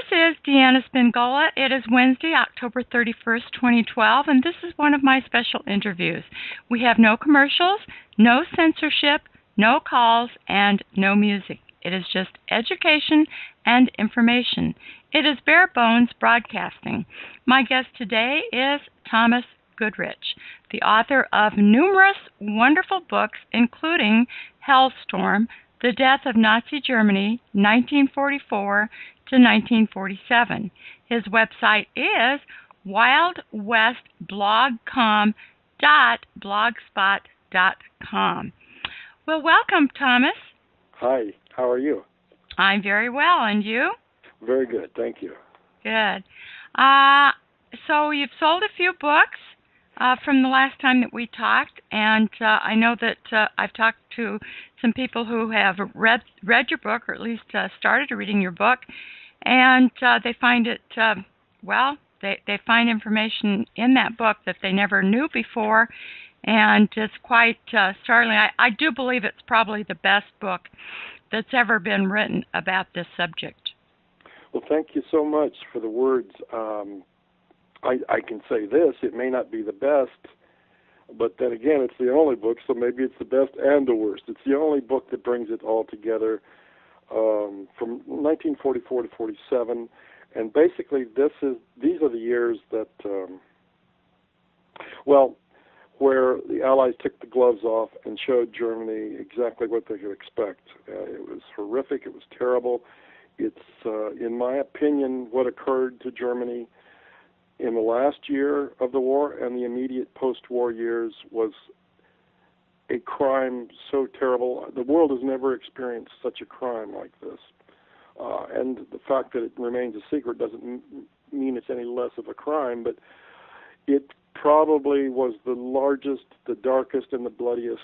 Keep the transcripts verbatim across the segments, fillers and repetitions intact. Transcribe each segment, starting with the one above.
is Deanna Spingola. It is Wednesday, October thirty-first, twenty twelve, and this is one of my special interviews. We have no commercials, no censorship, no calls, and no music. It is just education and information. It is bare bones broadcasting. My guest today is Thomas Goodrich, the author of numerous wonderful books, including Hellstorm, The Death of Nazi Germany, nineteen forty-four to nineteen forty-seven. His website is wild west blog com dot blogspot dot com. Well, welcome, Thomas. Hi, how are you? I'm very well, and you? Very good, thank you. Good. Uh, so you've sold a few books uh, from the last time that we talked, and uh, I know that uh, I've talked to some people who have read read your book, or at least uh, started reading your book, and uh, they find it, uh, well, they, they find information in that book that they never knew before, and it's quite uh, startling. I, I do believe it's probably the best book that's ever been written about this subject. Well, thank you so much for the words. Um, I, I can say this, it may not be the best, but then again, it's the only book, so maybe it's the best and the worst. It's the only book that brings it all together um, from nineteen forty-four to forty-seven, and basically this is these are the years that, um, well, where the Allies took the gloves off and showed Germany exactly what they could expect. Uh, it was horrific, it was terrible. It's, uh, in my opinion, what occurred to Germany in the last year of the war and the immediate post-war years was a crime so terrible. The world has never experienced such a crime like this. Uh, and the fact that it remains a secret doesn't m- mean it's any less of a crime, but it probably was the largest, the darkest, and the bloodiest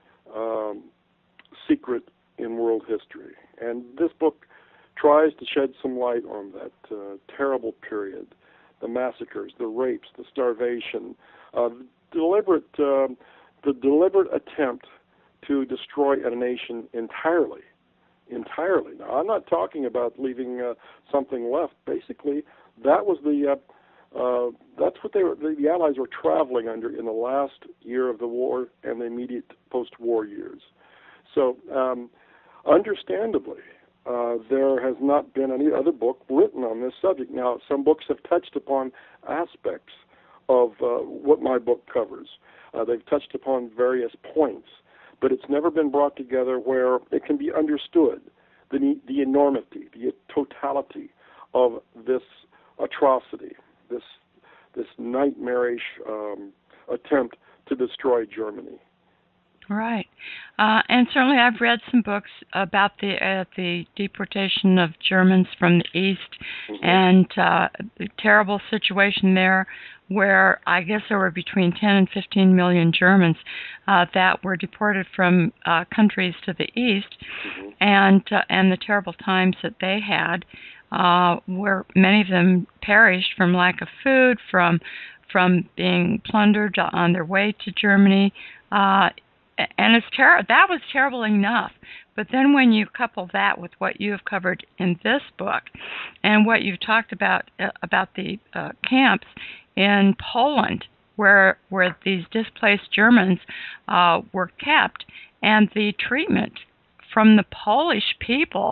um, secret in world history. And this book tries to shed some light on that uh, terrible period, the massacres, the rapes, the starvation, uh, the deliberate, uh, the deliberate attempt to destroy a nation entirely, entirely. Now, I'm not talking about leaving uh, something left. Basically, that was the, uh, uh, that's what they were, the, the Allies were traveling under in the last year of the war and the immediate post-war years. So, um, understandably, Uh, there has not been any other book written on this subject. Now, some books have touched upon aspects of uh, what my book covers. Uh, they've touched upon various points, but it's never been brought together where it can be understood, the, the enormity, the totality of this atrocity, this, this nightmarish um, attempt to destroy Germany. Right, uh, and certainly I've read some books about the uh, the deportation of Germans from the East, mm-hmm. and uh, the terrible situation there, where I guess there were between ten and fifteen million Germans uh, that were deported from uh, countries to the East, mm-hmm. and uh, and the terrible times that they had, uh, where many of them perished from lack of food, from from being plundered on their way to Germany. Uh, And it's ter- that was terrible enough. But then when you couple that with what you have covered in this book and what you've talked about uh, about the uh, camps in Poland where where these displaced Germans uh, were kept and the treatment from the Polish people,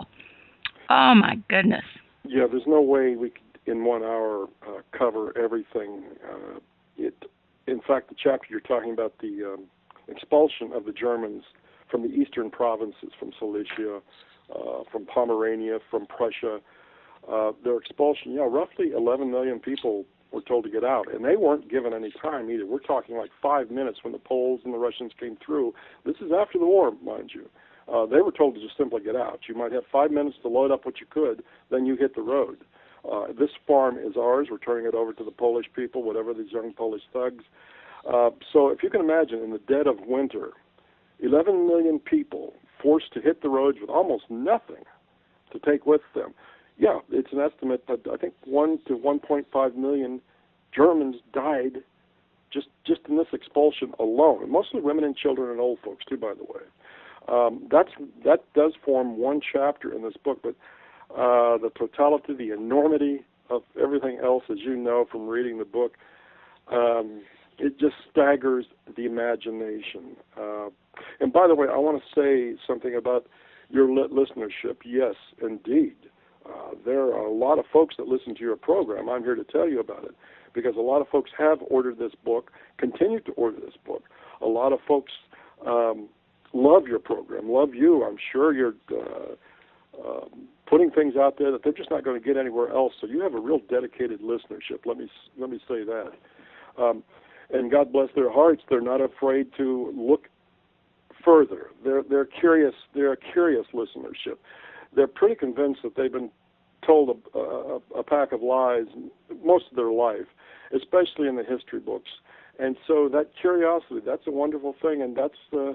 oh my goodness. Yeah, there's no way we could in one hour uh, cover everything. Uh, it, in fact, the chapter you're talking about, the um, expulsion of the Germans from the eastern provinces, from Silesia, uh, from Pomerania, from Prussia. Uh, their expulsion, you know, roughly eleven million people were told to get out, and they weren't given any time either. We're talking like five minutes when the Poles and the Russians came through. This is after the war, mind you. Uh, they were told to just simply get out. You might have five minutes to load up what you could, then you hit the road. Uh, this farm is ours. We're turning it over to the Polish people, whatever these young Polish thugs. Uh, so if you can imagine, in the dead of winter, eleven million people forced to hit the roads with almost nothing to take with them. Yeah, it's an estimate that I think one to one point five million Germans died just, just in this expulsion alone, mostly women and children and old folks too, by the way. Um, that's that does form one chapter in this book, but uh, the totality, the enormity of everything else, as you know from reading the book, um, it just staggers the imagination. Uh, and by the way, I want to say something about your li- listenership. Yes, indeed. Uh, there are a lot of folks that listen to your program. I'm here to tell you about it because a lot of folks have ordered this book, continue to order this book. A lot of folks um, love your program, love you. I'm sure you're uh, uh, putting things out there that they're just not going to get anywhere else. So you have a real dedicated listenership. Let me let me say that. Um, and God bless their hearts. They're not afraid to look further. They're they're curious. They're a curious listenership. They're pretty convinced that they've been told a, a, a pack of lies most of their life, especially in the history books. And so that curiosity, that's a wonderful thing, and that's uh,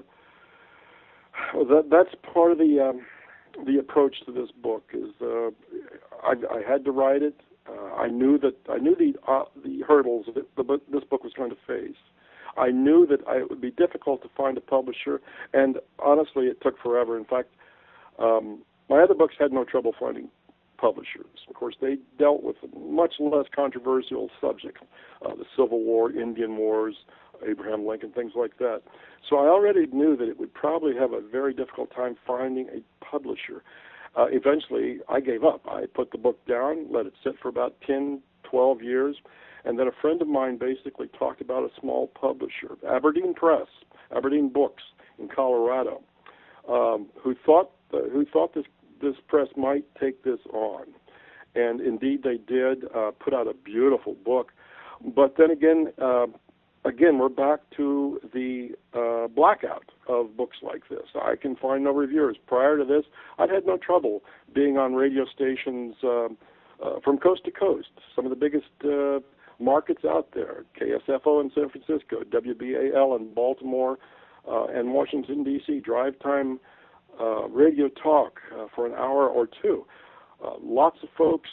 that that's part of the um, the approach to this book. Is uh, I, I had to write it. Uh, I knew that I knew the uh, the hurdles that the, this book was going to face. I knew that I, it would be difficult to find a publisher, and honestly, it took forever. In fact, um, my other books had no trouble finding publishers. Of course, they dealt with much less controversial subjects, uh, the Civil War, Indian Wars, Abraham Lincoln, things like that. So I already knew that it would probably have a very difficult time finding a publisher. Uh, eventually, I gave up. I put the book down, let it sit for about ten, twelve years, and then a friend of mine basically talked about a small publisher, Aberdeen Press, Aberdeen Books in Colorado, um, who thought uh, who thought this this press might take this on. And indeed they did, uh, put out a beautiful book. But then again, uh, again, we're back to the uh, blackout of books like this. I can find no reviewers. Prior to this, I'd had no trouble being on radio stations uh, uh, from coast to coast, some of the biggest uh, markets out there, K S F O in San Francisco, W B A L in Baltimore, uh, and Washington, D C, drive time Uh, radio talk uh, for an hour or two. Uh, lots of folks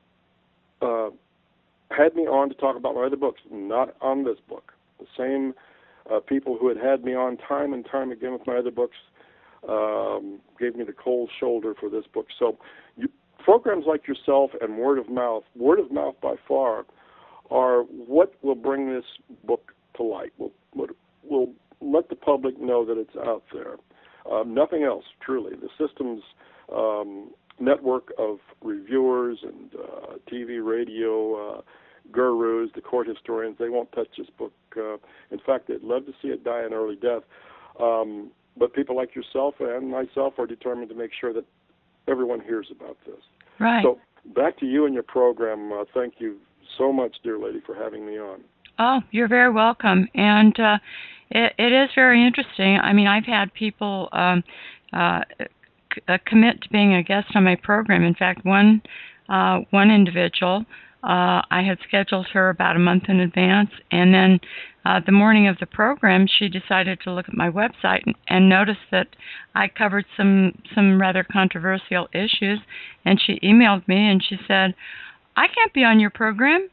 uh, had me on to talk about my other books, not on this book. The same uh, people who had had me on time and time again with my other books um, gave me the cold shoulder for this book. So you, programs like yourself and word of mouth, word of mouth by far, are what will bring this book to light, will, will, will let the public know that it's out there. Um, nothing else, truly. The system's um, network of reviewers and uh, T V, radio uh, gurus, the court historians, they won't touch this book. Uh, in fact, they'd love to see it die an early death. Um, but people like yourself and myself are determined to make sure that everyone hears about this. Right. So back to you and your program. Uh, thank you so much, dear lady, for having me on. Oh, you're very welcome. And uh, it, it is very interesting. I mean, I've had people um, uh, c- uh, commit to being a guest on my program. In fact, one uh, one individual, uh, I had scheduled her about a month in advance, and then uh, the morning of the program, she decided to look at my website and, and noticed that I covered some some rather controversial issues, and she emailed me and she said, "I can't be on your program."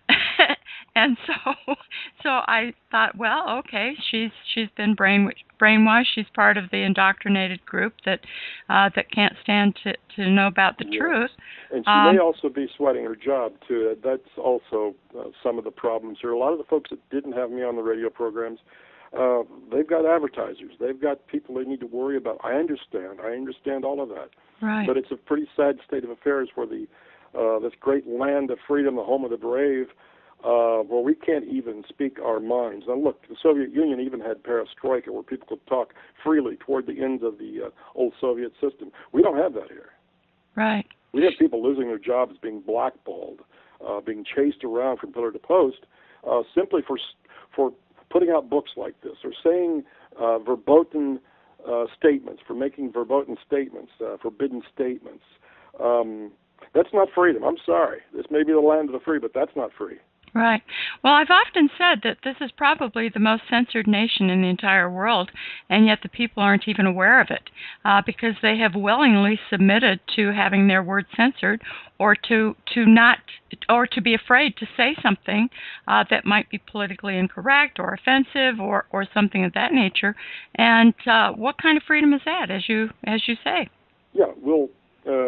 And so, so I thought, well, okay, she's she's been brain brainwashed. She's part of the indoctrinated group that uh, that can't stand to, to know about the yes. truth. And she um, may also be sweating her job too. That's also uh, some of the problems here. A lot of the folks that didn't have me on the radio programs, uh, they've got advertisers. They've got people they need to worry about. I understand. I understand all of that. right. But it's a pretty sad state of affairs where the uh, this great land of freedom, the home of the brave, Uh, where we can't even speak our minds. Now, look, the Soviet Union even had perestroika, where people could talk freely toward the ends of the uh, old Soviet system. We don't have that here. Right. We have people losing their jobs, being blackballed, uh, being chased around from pillar to post, uh, simply for for putting out books like this, or saying uh, verboten uh, statements, for making verboten statements, uh, forbidden statements. Um, that's not freedom. I'm sorry. This may be the land of the free, but that's not free. Right. Well, I've often said that this is probably the most censored nation in the entire world, and yet the people aren't even aware of it uh, because they have willingly submitted to having their words censored, or to to not, or to be afraid to say something uh, that might be politically incorrect or offensive, or, or something of that nature. And uh, what kind of freedom is that, as you as you say? Yeah. Well, uh,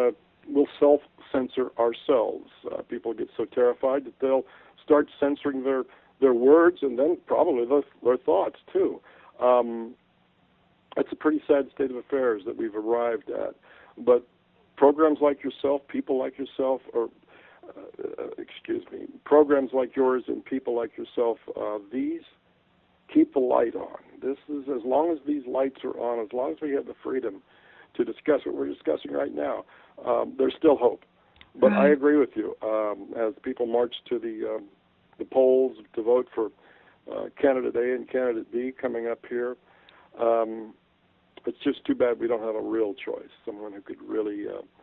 we'll self-censor ourselves. Uh, people get so terrified that they'll start censoring their, their words and then probably their, their thoughts, too. Um, it's a pretty sad state of affairs that we've arrived at. But programs like yourself, people like yourself, or, uh, excuse me, programs like yours and people like yourself, uh, these keep the light on. This is, as long as these lights are on, as long as we have the freedom to discuss what we're discussing right now, um, there's still hope. But right. I agree with you. Um, as people march to the um, the polls to vote for uh, candidate A and candidate B coming up here, um, it's just too bad we don't have a real choice, someone who could really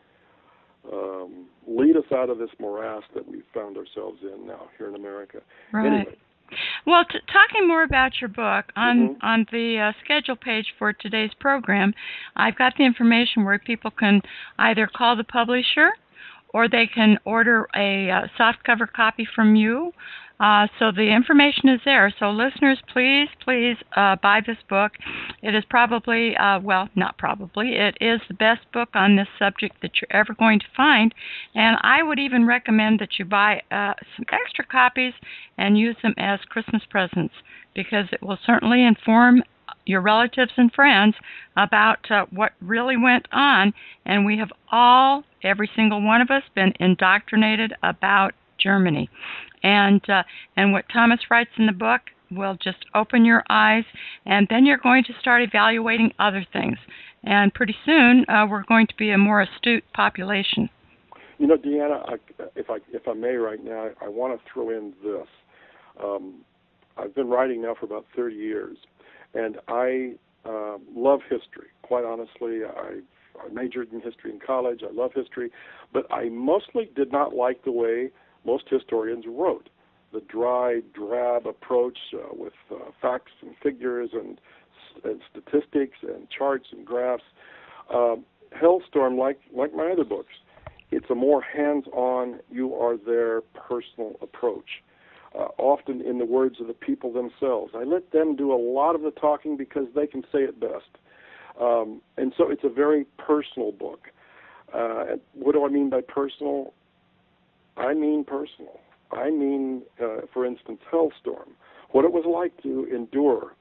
uh, um, lead us out of this morass that we've found ourselves in now here in America. Right. Anyway. Well, t- talking more about your book, on, Mm-hmm. on the uh, schedule page for today's program, I've got the information where people can either call the publisher or they can order a uh, softcover copy from you. Uh, so the information is there. So listeners, please, please uh, buy this book. It is probably, uh, well, not probably, it is the best book on this subject that you're ever going to find. And I would even recommend that you buy uh, some extra copies and use them as Christmas presents, because it will certainly inform your relatives and friends about uh, what really went on. And we have all, every single one of us, been indoctrinated about Germany. And uh, and what Thomas writes in the book will just open your eyes, and then you're going to start evaluating other things. And pretty soon, uh, we're going to be a more astute population. You know, Deanna, I, if I if I may right now, I, I want to throw in this. Um, I've been writing now for about thirty years, and I uh, love history. Quite honestly, I, I majored in history in college. I love history, but I mostly did not like the way most historians wrote, the dry, drab approach uh, with uh, facts and figures and, and statistics and charts and graphs. Uh, Hellstorm, like like my other books, it's a more hands-on, you are there personal approach. Uh, often in the words of the people themselves. I let them do a lot of the talking because they can say it best. Um, and so it's a very personal book. Uh, what do I mean by personal? I mean personal. I mean, uh, for instance, Hellstorm, what it was like to endure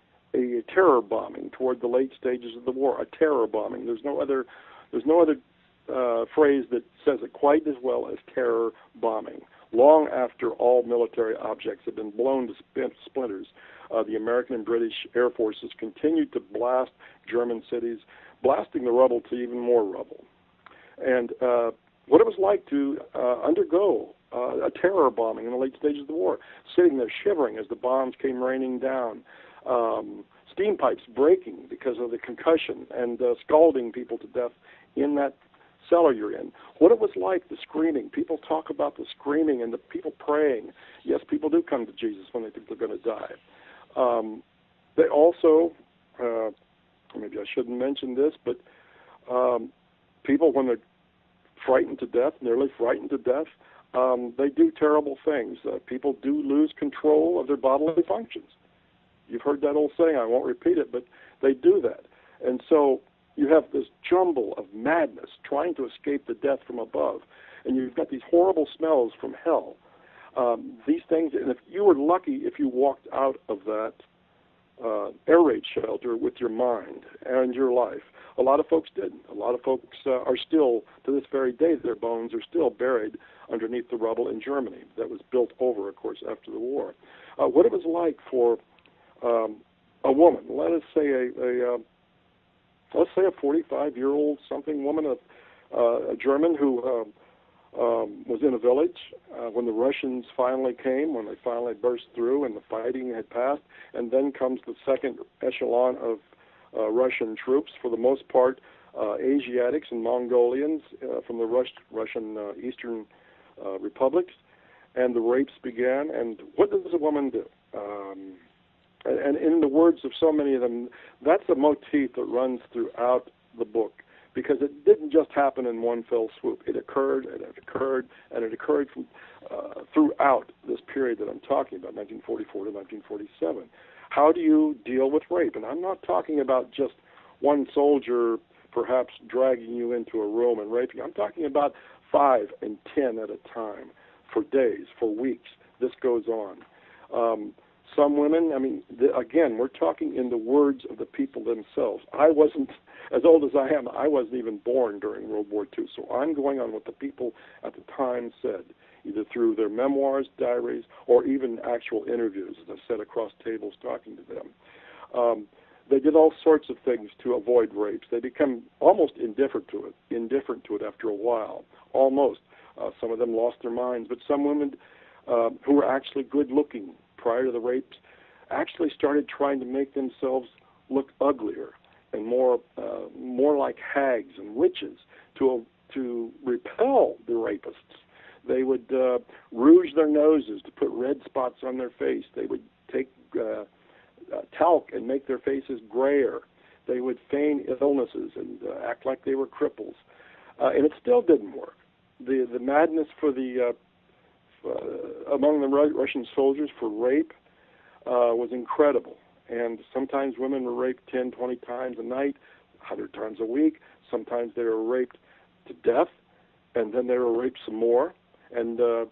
a terror bombing toward the late stages of the war, a terror bombing. There's no other, there's no other uh, phrase that says it quite as well as terror bombing. Long after all military objects had been blown to spin- splinters, uh, the American and British Air Forces continued to blast German cities, blasting the rubble to even more rubble. And uh, what it was like to uh, undergo uh, a terror bombing in the late stages of the war, sitting there shivering as the bombs came raining down, um, steam pipes breaking because of the concussion, and uh, scalding people to death in that cellar you're in. What it was like, the screaming. People talk about the screaming and the people praying. Yes, people do come to Jesus when they think they're going to die. Um, they also, uh, maybe I shouldn't mention this, but um, people, when they're frightened to death, nearly frightened to death, um, they do terrible things. Uh, people do lose control of their bodily functions. You've heard that old saying, I won't repeat it, but they do that. And so you have this jumble of madness trying to escape the death from above, and you've got these horrible smells from hell. Um, these things, and if you were lucky if you walked out of that uh, air raid shelter with your mind and your life. A lot of folks didn't. A lot of folks uh, are still, to this very day, their bones are still buried underneath the rubble in Germany that was built over, of course, after the war. Uh, what it was like for um, a woman, let us say a, a uh, let's say a forty-five-year-old something woman, a, uh, a German who uh, um, was in a village uh, when the Russians finally came, when they finally burst through and the fighting had passed, and then comes the second echelon of uh, Russian troops, for the most part uh, Asiatics and Mongolians uh, from the Rus- Russian uh, Eastern uh, republics, and the rapes began. And what does a woman do? Um, and, and in the words of so many of them, that's a motif that runs throughout the book, because it didn't just happen in one fell swoop. It occurred, and it occurred, and it occurred from, uh, throughout this period that I'm talking about, nineteen forty-four to nineteen forty-seven. How do you deal with rape? And I'm not talking about just one soldier perhaps dragging you into a room and raping you. I'm talking about five and ten at a time for days, for weeks. This goes on. Um, some women, I mean, the, again, we're talking in the words of the people themselves. I wasn't, as old as I am, I wasn't even born during World War Two, so I'm going on what the people at the time said, either through their memoirs, diaries, or even actual interviews, as I sat across tables talking to them. Um, they did all sorts of things to avoid rapes. They become almost indifferent to it, indifferent to it after a while, almost. Uh, some of them lost their minds, but some women uh, who were actually good-looking prior to the rapes actually started trying to make themselves look uglier and more uh, more like hags and witches to uh, to repel the rapists. They would uh, rouge their noses to put red spots on their face. They would take uh, uh, talc and make their faces grayer. They would feign illnesses and uh, act like they were cripples. Uh, and it still didn't work. The the madness for the uh, uh, among the Russian soldiers for rape uh, was incredible. And sometimes women were raped ten, twenty times a night, one hundred times a week. Sometimes they were raped to death, and then they were raped some more. And uh,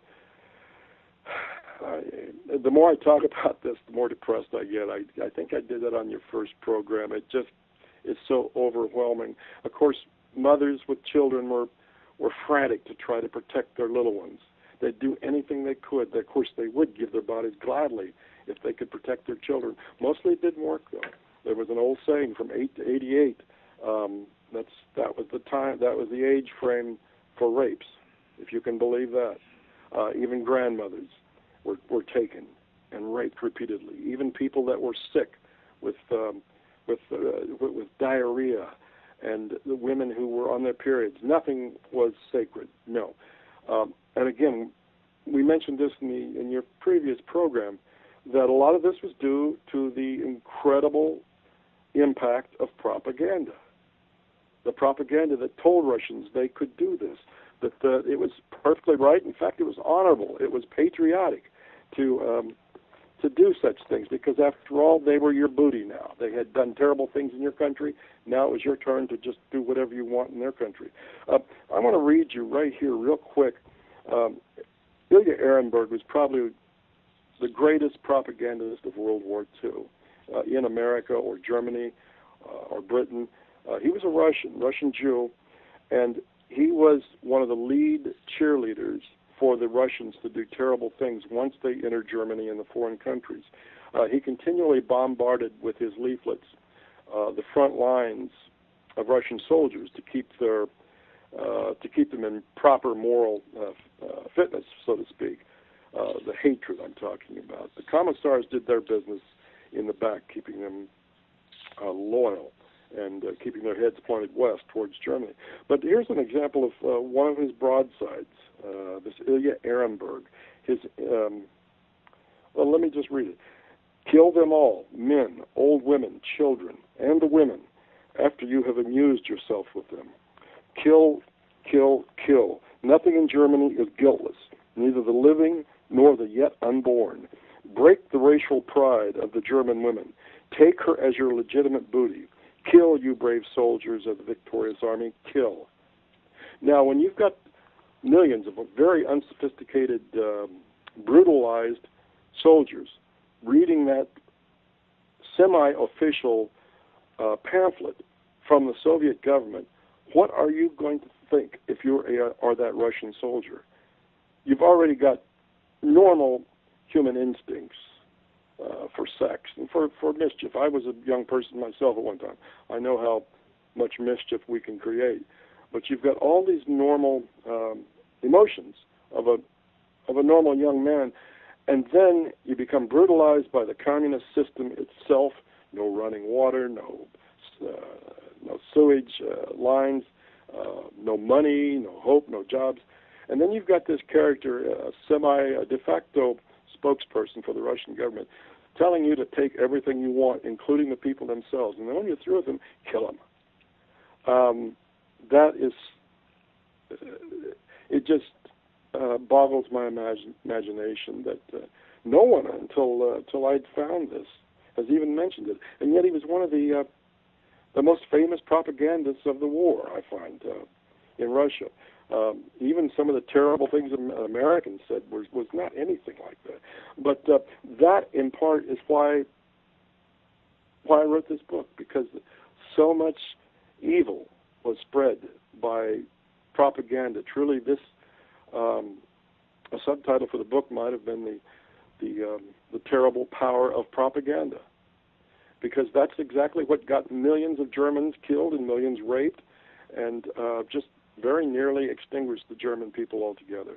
uh, the more I talk about this, the more depressed I get. I, I think I did that on your first program. It just is so overwhelming. Of course, mothers with children were, were frantic to try to protect their little ones. They'd do anything they could. Of course, they would give their bodies gladly if they could protect their children. Mostly it didn't work, though. There was an old saying from eight to eighty-eight. Um, that's that was the time. That was the age frame for rapes, if you can believe that. Uh, even grandmothers were were taken and raped repeatedly. Even people that were sick with um, with, uh, with with diarrhea, and the women who were on their periods. Nothing was sacred. No. Um, and again, we mentioned this in the in your previous program, that a lot of this was due to the incredible impact of propaganda. The propaganda that told Russians they could do this, that uh, it was perfectly right. In fact, it was honorable. It was patriotic to um, to do such things, because after all, they were your booty now. They had done terrible things in your country. Now it was your turn to just do whatever you want in their country. Uh, I want to read you right here real quick. Um, Ilya Ehrenburg was probably the greatest propagandist of World War Two uh, in America or Germany uh, or Britain. Uh, he was a Russian, Russian Jew, and he was one of the lead cheerleaders for the Russians to do terrible things once they entered Germany and the foreign countries. Uh, he continually bombarded with his leaflets uh, the front lines of Russian soldiers to keep their uh, to keep them in proper moral uh, uh, fitness, so to speak. Uh, the hatred I'm talking about. The commissars did their business in the back, keeping them uh, loyal and uh, keeping their heads pointed west towards Germany. But here's an example of uh, one of his broadsides, uh, this Ilya Ehrenburg. His, um, well, let me just read it. Kill them all, men, old women, children, and the women, after you have amused yourself with them. Kill, kill, kill. Nothing in Germany is guiltless, neither the living nor the yet unborn. Break the racial pride of the German women. Take her as your legitimate booty. Kill, you brave soldiers of the victorious army. Kill. Now, when you've got millions of very unsophisticated, um, brutalized soldiers reading that semi-official uh, pamphlet from the Soviet government, what are you going to think if you are that Russian soldier? You've already got normal human instincts uh, for sex and for, for mischief. I was a young person myself at one time. I know how much mischief we can create. But you've got all these normal um, emotions of a of a normal young man, and then you become brutalized by the communist system itself. No running water, no uh, no sewage uh, lines, uh, no money, no hope, no jobs. And then you've got this character, a semi, a de facto spokesperson for the Russian government, telling you to take everything you want, including the people themselves. And then when you're through with them, kill them. Um, that is, uh, it just uh, boggles my imagine, imagination that uh, no one until uh, until I'd found this has even mentioned it. And yet he was one of the uh, the most famous propagandists of the war, I find, uh, in Russia. Um, even some of the terrible things Americans said was, was not anything like that. But uh, that, in part, is why why I wrote this book, because so much evil was spread by propaganda. Truly, this um, a subtitle for the book might have been the the, um, the terrible power of propaganda, because that's exactly what got millions of Germans killed and millions raped, and uh, just very nearly extinguished the German people altogether.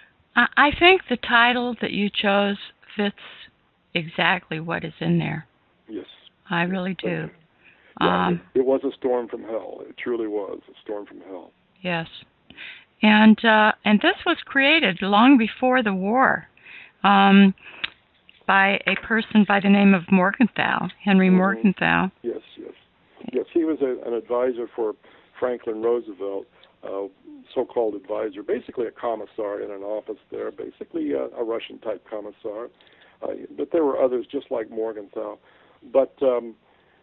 I think the title that you chose fits exactly what is in there. Yes. I really do. Yeah, Um, it, it was a storm from hell. It truly was a storm from hell. Yes. And uh, and this was created long before the war um, by a person by the name of Morgenthau, Henry Mm-hmm. Morgenthau. Yes, yes. Yes, he was a, an advisor for Franklin Roosevelt, uh, so-called advisor, basically a commissar in an office there, basically a, a Russian-type commissar. Uh, but there were others just like Morgenthau. But um,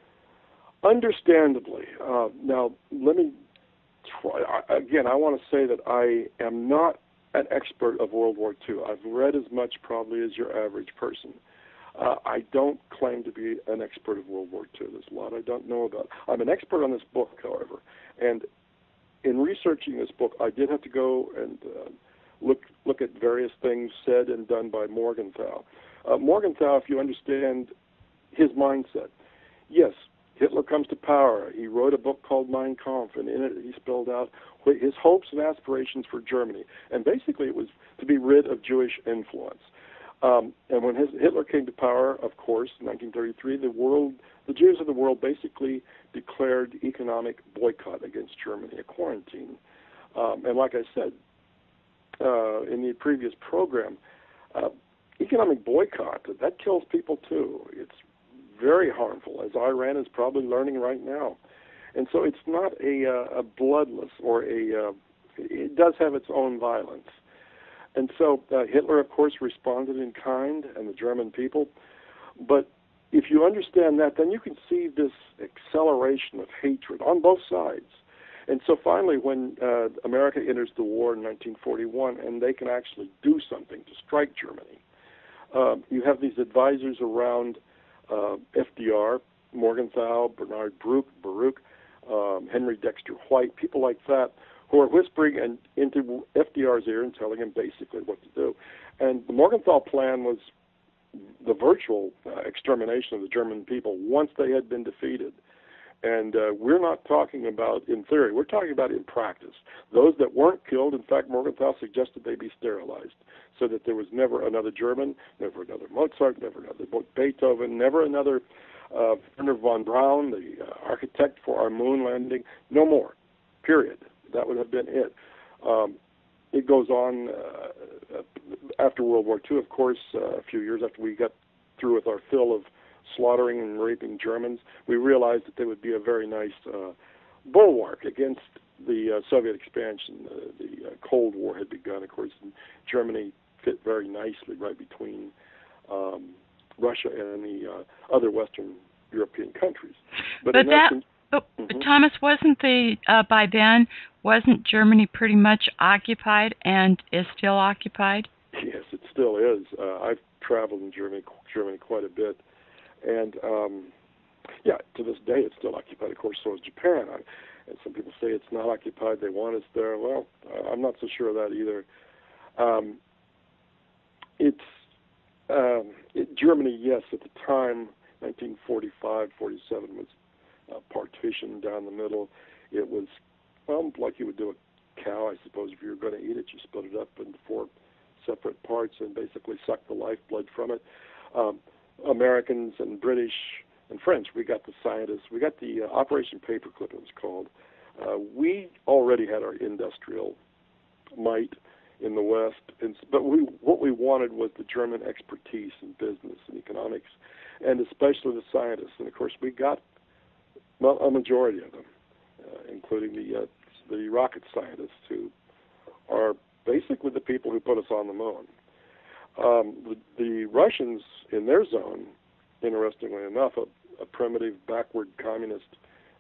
understandably, uh, now let me try, again, I want to say that I am not an expert of World War Two. I've read as much probably as your average person. Uh, I don't claim to be an expert of World War Two. There's a lot I don't know about. I'm an expert on this book, however, and in researching this book, I did have to go and uh, look look at various things said and done by Morgenthau. Uh, Morgenthau, if you understand his mindset, yes, Hitler comes to power. He wrote a book called Mein Kampf, and in it he spelled out his hopes and aspirations for Germany. And basically it was to be rid of Jewish influence. Um, and when his, Hitler came to power, of course, in nineteen thirty-three, the world, the Jews of the world basically declared economic boycott against Germany, a quarantine. Um, and like I said uh, in the previous program, uh, economic boycott, that kills people too. It's very harmful, as Iran is probably learning right now. And so it's not a, uh, a bloodless or a, uh, it does have its own violence. And so uh, Hitler, of course, responded in kind, and the German people. But if you understand that, then you can see this acceleration of hatred on both sides. And so finally, when uh, America enters the war in nineteen forty-one, and they can actually do something to strike Germany, uh, you have these advisors around uh, F D R, Morgenthau, Bernard Baruch, Baruch um, Henry Dexter White, people like that, who are whispering and into F D R's ear and telling him basically what to do. And the Morgenthau plan was the virtual uh, extermination of the German people once they had been defeated. And uh, we're not talking about in theory, we're talking about in practice. Those that weren't killed, in fact, Morgenthau suggested they be sterilized so that there was never another German, never another Mozart, never another Beethoven, never another uh, Werner von Braun, the uh, architect for our moon landing, no more, period. That would have been it. Um, it goes on uh, after World War Two, of course, uh, a few years after we got through with our fill of slaughtering and raping Germans, we realized that there would be a very nice uh, bulwark against the uh, Soviet expansion. Uh, the uh, Cold War had begun, of course, and Germany fit very nicely right between um, Russia and the uh, other Western European countries. But, but that, essence, but mm-hmm. Thomas, wasn't the uh, by then wasn't Germany pretty much occupied and is still occupied? Yes, it still is. Uh, I've traveled in Germany, Germany quite a bit. And, um, yeah, to this day it's still occupied. Of course, so is Japan. I, and some people say it's not occupied. They want us there. Well, I'm not so sure of that either. Um, it's um, it, Germany, yes, at the time, nineteen forty-five, forty-seven was uh, partitioned down the middle. It was, well, like you would do a cow, I suppose. If you were going to eat it, you split it up into four separate parts and basically suck the lifeblood from it. Um, Americans and British and French, we got the scientists, we got the uh, Operation Paperclip, it was called. Uh, we already had our industrial might in the West, and, but we, what we wanted was the German expertise in business and economics, and especially the scientists. And of course, we got well, a majority of them, uh, including the uh, the rocket scientists, who are basically the people who put us on the moon. Um, the, the Russians, in their zone, interestingly enough, a, a primitive, backward communist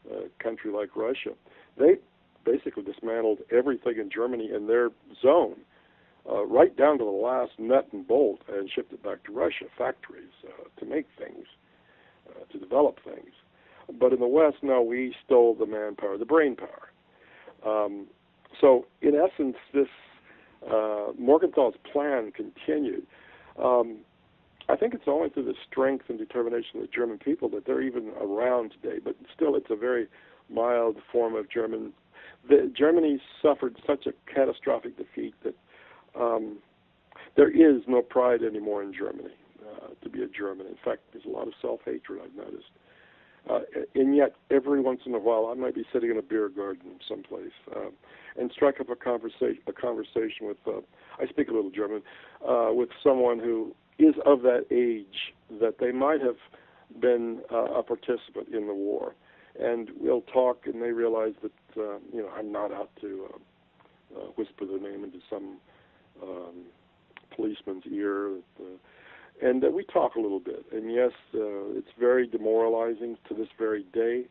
a country like Russia. They basically dismantled everything in Germany in their zone, uh, right down to the last nut and bolt, and shipped it back to Russia, factories uh, to make things, uh, to develop things. But in the West, no, we stole the manpower, the brain power. Um, so, in essence, this uh, Morgenthal's plan continued. Um, I think it's only through the strength and determination of the German people that they're even around today. But still, it's a very mild form of German. The, Germany suffered such a catastrophic defeat that um, there is no pride anymore in Germany uh, to be a German. In fact, there's a lot of self-hatred, I've noticed. Uh, and yet, every once in a while, I might be sitting in a beer garden someplace uh, and strike up a conversation, a conversation with, uh, I speak a little German, uh, with someone who is of that age that they might have been uh, a participant in the war. And we'll talk, and they realize that, uh, you know, I'm not out to uh, uh, whisper their name into some um, policeman's ear. That, uh, And uh, we talk a little bit. And yes, uh, it's very demoralizing to this very day.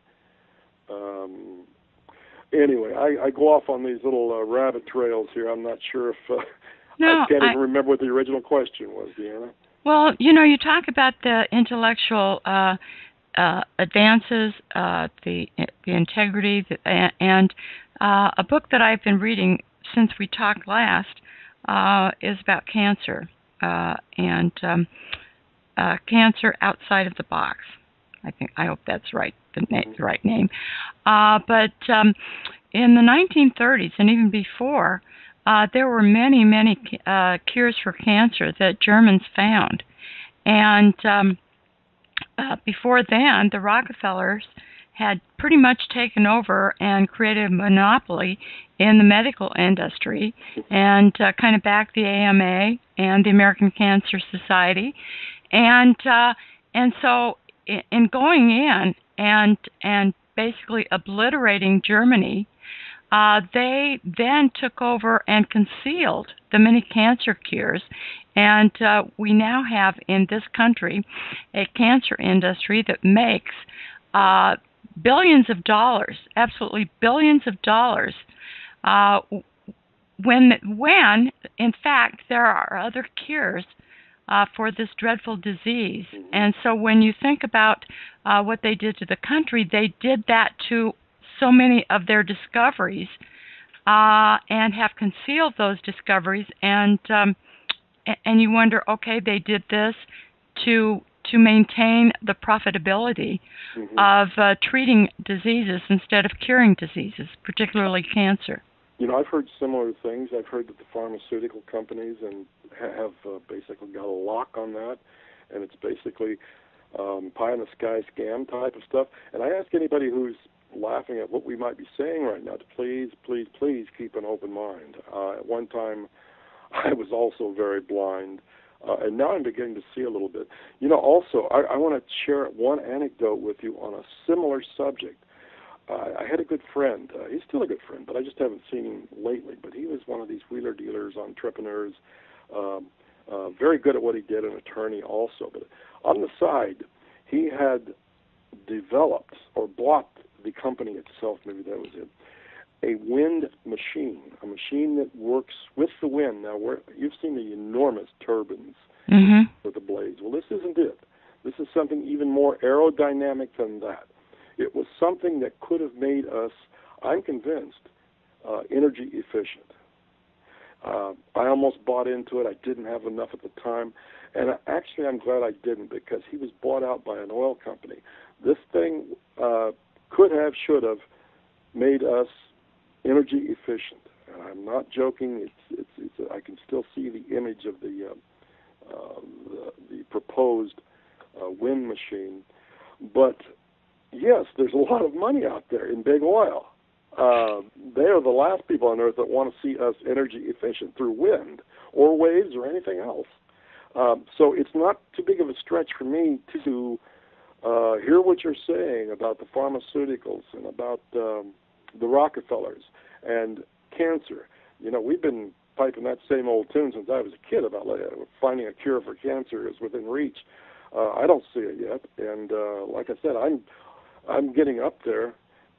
Um, anyway, I, I go off on these little uh, rabbit trails here. I'm not sure if uh, no, I can't I, even remember what the original question was, Deanna. Well, you know, you talk about the intellectual uh, uh, advances, uh, the the integrity, the, and uh, a book that I've been reading since we talked last uh, is about cancer. Uh, and um, uh, Cancer Outside of the Box. I think I hope that's right, the, na- the right name. Uh, but um, in the nineteen thirties and even before, uh, there were many, many uh, cures for cancer that Germans found. And um, uh, before then, the Rockefellers had pretty much taken over and created a monopoly in the medical industry and uh, kind of backed the A M A and the American Cancer Society. And uh, and so in, in going in and and basically obliterating Germany, uh, they then took over and concealed the many cancer cures. And uh, we now have in this country a cancer industry that makes uh, billions of dollars, absolutely billions of dollars, uh, when, when, in fact, there are other cures uh, for this dreadful disease. And so when you think about uh, what they did to the country, they did that to so many of their discoveries uh, and have concealed those discoveries. And um, and you wonder, okay, they did this to to maintain the profitability mm-hmm. of uh, treating diseases instead of curing diseases, particularly cancer. You know, I've heard similar things. I've heard that the pharmaceutical companies and have uh, basically got a lock on that, and it's basically um, pie-in-the-sky scam type of stuff. And I ask anybody who's laughing at what we might be saying right now to please, please, please keep an open mind. Uh, at one time, I was also very blind. Uh, and now I'm beginning to see a little bit. You know, also, I, I want to share one anecdote with you on a similar subject. Uh, I had a good friend. Uh, he's still a good friend, but I just haven't seen him lately. But he was one of these wheeler dealers, entrepreneurs, um, uh, very good at what he did, an attorney also. But on the side, he had developed or bought the company itself, maybe that was it, a wind machine, a machine that works with the wind. Now, we're, you've seen the enormous turbines mm-hmm. with the blades. Well, this isn't it. This is something even more aerodynamic than that. It was something that could have made us, I'm convinced, uh, energy efficient. Uh, I almost bought into it. I didn't have enough at the time. And actually, I'm glad I didn't, because he was bought out by an oil company. This thing uh, could have, should have made us energy efficient. And I'm not joking. It's, it's, it's, I can still see the image of the, uh, uh, the, the proposed uh, wind machine. But yes, there's a lot of money out there in big oil. Uh, they are the last people on earth that want to see us energy efficient through wind or waves or anything else. Um, so it's not too big of a stretch for me to uh, hear what you're saying about the pharmaceuticals and about um, the Rockefellers and cancer. You know, we've been piping that same old tune since I was a kid about like, finding a cure for cancer is within reach. Uh, I don't see it yet, and uh, like I said, I'm I'm getting up there,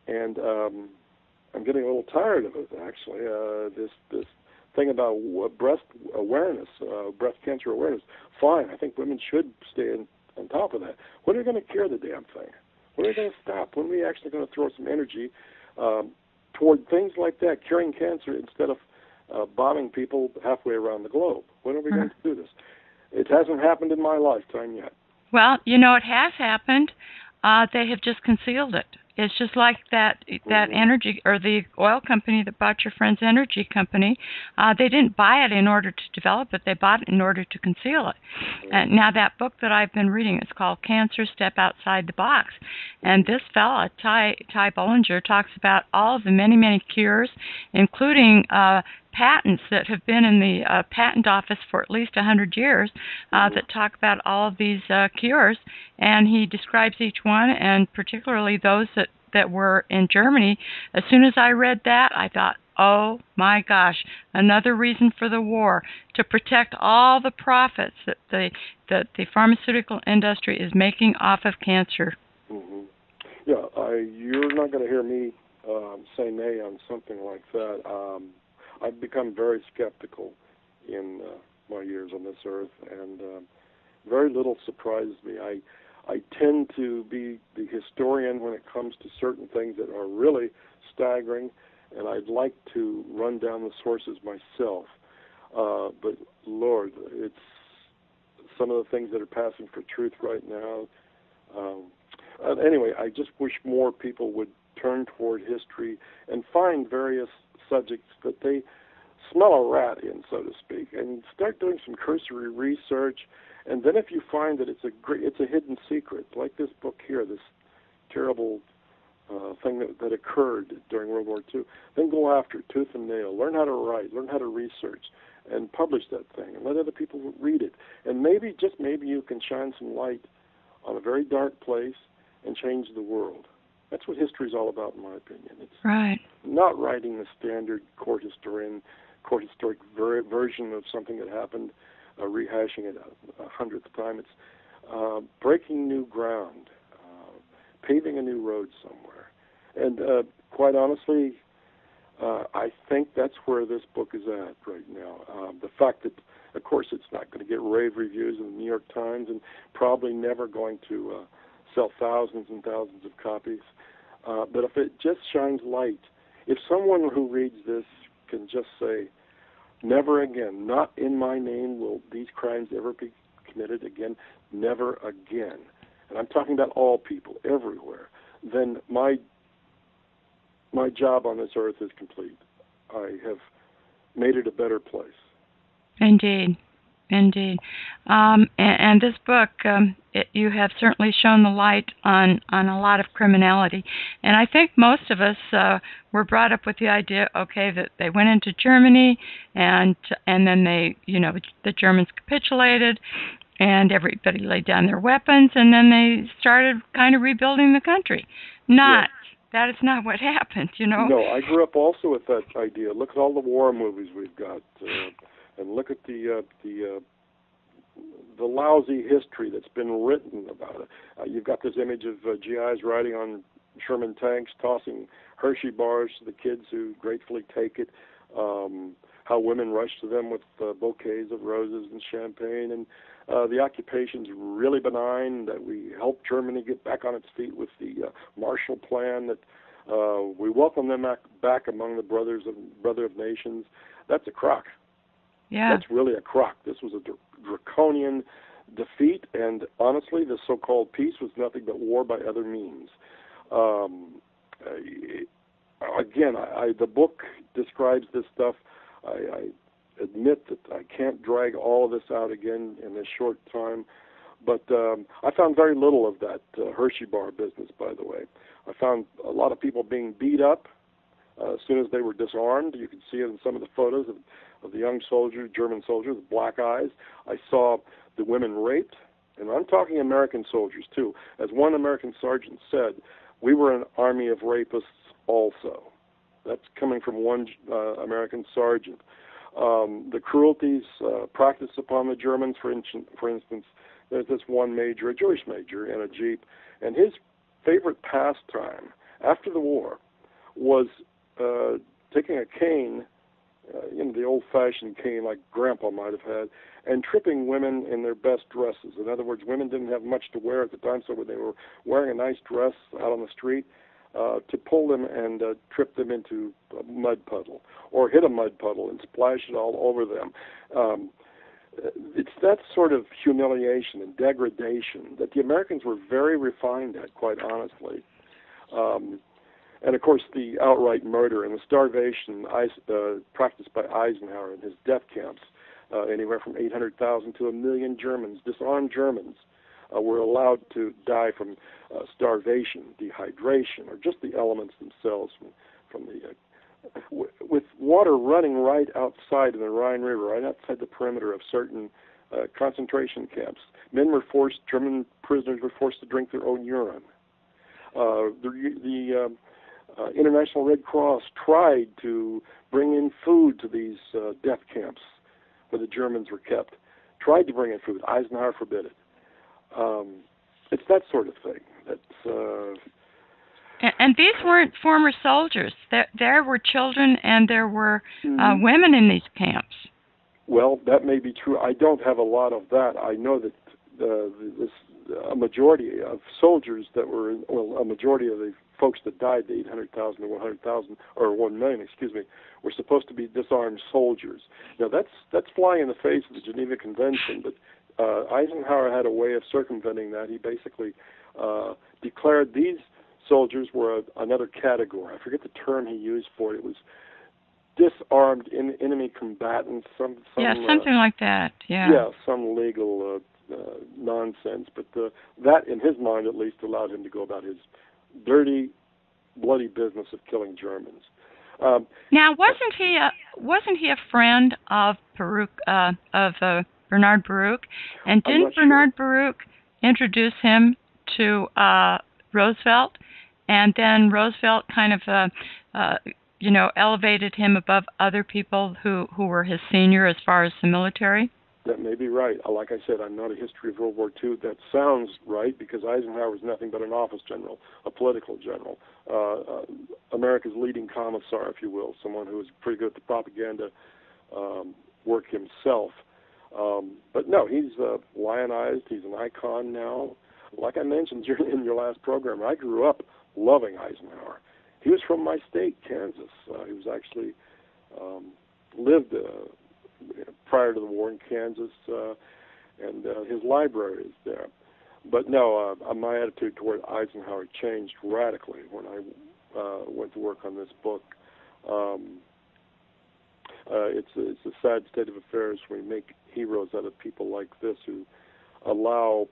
and um, I'm getting a little tired of it, actually. Uh, this this thing about w- breast awareness, uh, breast cancer awareness, fine. I think women should stay in, on top of that. When are we going to cure the damn thing? When are we going to stop? When are we actually going to throw some energy um, toward things like that, curing cancer instead of uh, bombing people halfway around the globe? When are we going to do this? It hasn't happened in my lifetime yet. Well, you know, it has happened. Uh, they have just concealed it. It's just like that that Mm-hmm. energy, or the oil company that bought your friend's energy company. Uh, they didn't buy it in order to develop it. They bought it in order to conceal it. Mm-hmm. And now that book that I've been reading, it's called Cancer: Step Outside the Box. And this fella, Ty Ty Bollinger, talks about all of the many, many cures, including uh, patents that have been in the uh, patent office for at least one hundred years uh, Mm-hmm. that talk about all of these uh, cures. And he describes each one, and particularly those that, that were in Germany. As soon as I read that, I thought, oh my gosh, another reason for the war, to protect all the profits that the, that the pharmaceutical industry is making off of cancer. Mm-hmm. Yeah, I, you're not going to hear me um, say nay on something like that. Um, I've become very skeptical in uh, my years on this earth, and um, very little surprises me. I I tend to be the historian when it comes to certain things that are really staggering, and I'd like to run down the sources myself. Uh, but Lord, it's some of the things that are passing for truth right now. Um, uh, anyway, I just wish more people would turn toward history and find various subjects that they smell a rat in, so to speak, and start doing some cursory research. And then if you find that it's a great, it's a hidden secret, like this book here, this terrible uh, thing that, that occurred during World War Two, then go after it, tooth and nail. Learn how to write, learn how to research, and publish that thing, and let other people read it. And maybe, just maybe, you can shine some light on a very dark place and change the world. That's what history is all about, in my opinion. It's Right. not writing the standard court historian, court historic ver- version of something that happened, uh, rehashing it a, a hundredth time. It's uh, breaking new ground, uh, paving a new road somewhere. And uh, quite honestly, uh, I think that's where this book is at right now. Um, the fact that, of course, it's not going to get rave reviews in the New York Times, and probably never going to uh, sell thousands and thousands of copies. Uh, but if it just shines light, if someone who reads this can just say, never again, not in my name will these crimes ever be committed again, never again, and I'm talking about all people, everywhere, then my my job on this earth is complete. I have made it a better place. Indeed. Indeed. Um, and, and this book, um, it, you have certainly shown the light on, on a lot of criminality. And I think most of us uh, were brought up with the idea, okay, that they went into Germany, and and then they, you know, the Germans capitulated, and everybody laid down their weapons, and then they started kind of rebuilding the country. Not. Yes. That is not what happened, you know. No, I grew up also with that idea. Look at all the war movies we've got, uh, and look at the uh, the uh, the lousy history that's been written about it. Uh, you've got this image of uh, G Is riding on Sherman tanks, tossing Hershey bars to the kids who gratefully take it. Um, how women rush to them with uh, bouquets of roses and champagne, and uh, the occupation's really benign. That we helped Germany get back on its feet with the uh, Marshall Plan. That uh, we welcome them back, back among the brothers of brother of nations. That's a crock. Yeah. That's really a crock. This was a dr- draconian defeat, and honestly, the so-called peace was nothing but war by other means. Um, uh, again, I, I, the book describes this stuff. I, I admit that I can't drag all of this out again in this short time, but um, I found very little of that uh, Hershey bar business, by the way. I found a lot of people being beat up uh, as soon as they were disarmed. You can see it in some of the photos of, of the young soldiers, German soldiers, with black eyes. I saw the women raped, and I'm talking American soldiers, too. As one American sergeant said, we were an army of rapists also. That's coming from one uh, American sergeant. Um, the cruelties uh, practiced upon the Germans, for, in- for instance, there's this one major, a Jewish major, in a Jeep, and his favorite pastime, after the war was uh, taking a cane, uh, you know, the old-fashioned cane like Grandpa might have had, and tripping women in their best dresses. In other words, women didn't have much to wear at the time, so when they were wearing a nice dress out on the street, uh, to pull them and uh, trip them into a mud puddle, or hit a mud puddle and splash it all over them. Um, it's that sort of humiliation and degradation that the Americans were very refined at, quite honestly. Um, and, of course, the outright murder and the starvation uh, practiced by Eisenhower in his death camps. Uh, anywhere from eight hundred thousand to a million Germans, disarmed Germans, uh, were allowed to die from uh, starvation, dehydration, or just the elements themselves from, from the uh, w- with water running right outside in the Rhine River, right outside the perimeter of certain uh, concentration camps. Men were forced, German prisoners were forced to drink their own urine. Uh, the the uh, uh, International Red Cross tried to bring in food to these uh, death camps where the Germans were kept, tried to bring in food. Eisenhower forbid it. Um, it's that sort of thing. That's, uh, and, and these weren't former soldiers. There, there were children and there were uh, women in these camps. Well, that may be true. I don't have a lot of that. I know that uh, this, a majority of soldiers that were, in, well, a majority of the folks that died, the eight hundred thousand or one hundred thousand, or one million, excuse me, were supposed to be disarmed soldiers. Now, that's that's flying in the face of the Geneva Convention, but uh, Eisenhower had a way of circumventing that. He basically uh, declared these soldiers were a, another category. I forget the term he used for it. It was disarmed in, enemy combatants. Some, some yeah, something uh, like that. Yeah. Yeah, some legal uh, uh, nonsense. But uh, that, in his mind at least, allowed him to go about his dirty, bloody business of killing Germans. Um, now, wasn't he a wasn't he a friend of Baruch uh, of uh, Bernard Baruch? And didn't Bernard sure. Baruch introduce him to uh, Roosevelt? And then Roosevelt kind of, uh, uh, you know, elevated him above other people who, who were his senior as far as the military? That may be right. Like I said, I'm not a history of World War Two. That sounds right because Eisenhower was nothing but an office general, a political general, uh, uh, America's leading commissar, if you will, someone who was pretty good at the propaganda um, work himself. Um, but no, he's uh, lionized. He's an icon now. Like I mentioned in your last program, I grew up loving Eisenhower. He was from my state, Kansas. Uh, he was actually um, lived uh, prior to the war in Kansas, uh, and uh, his library is there. But no, uh, my attitude toward Eisenhower changed radically when I uh, went to work on this book. Um, uh, it's, a, it's a sad state of affairs when we make heroes out of people like this who allow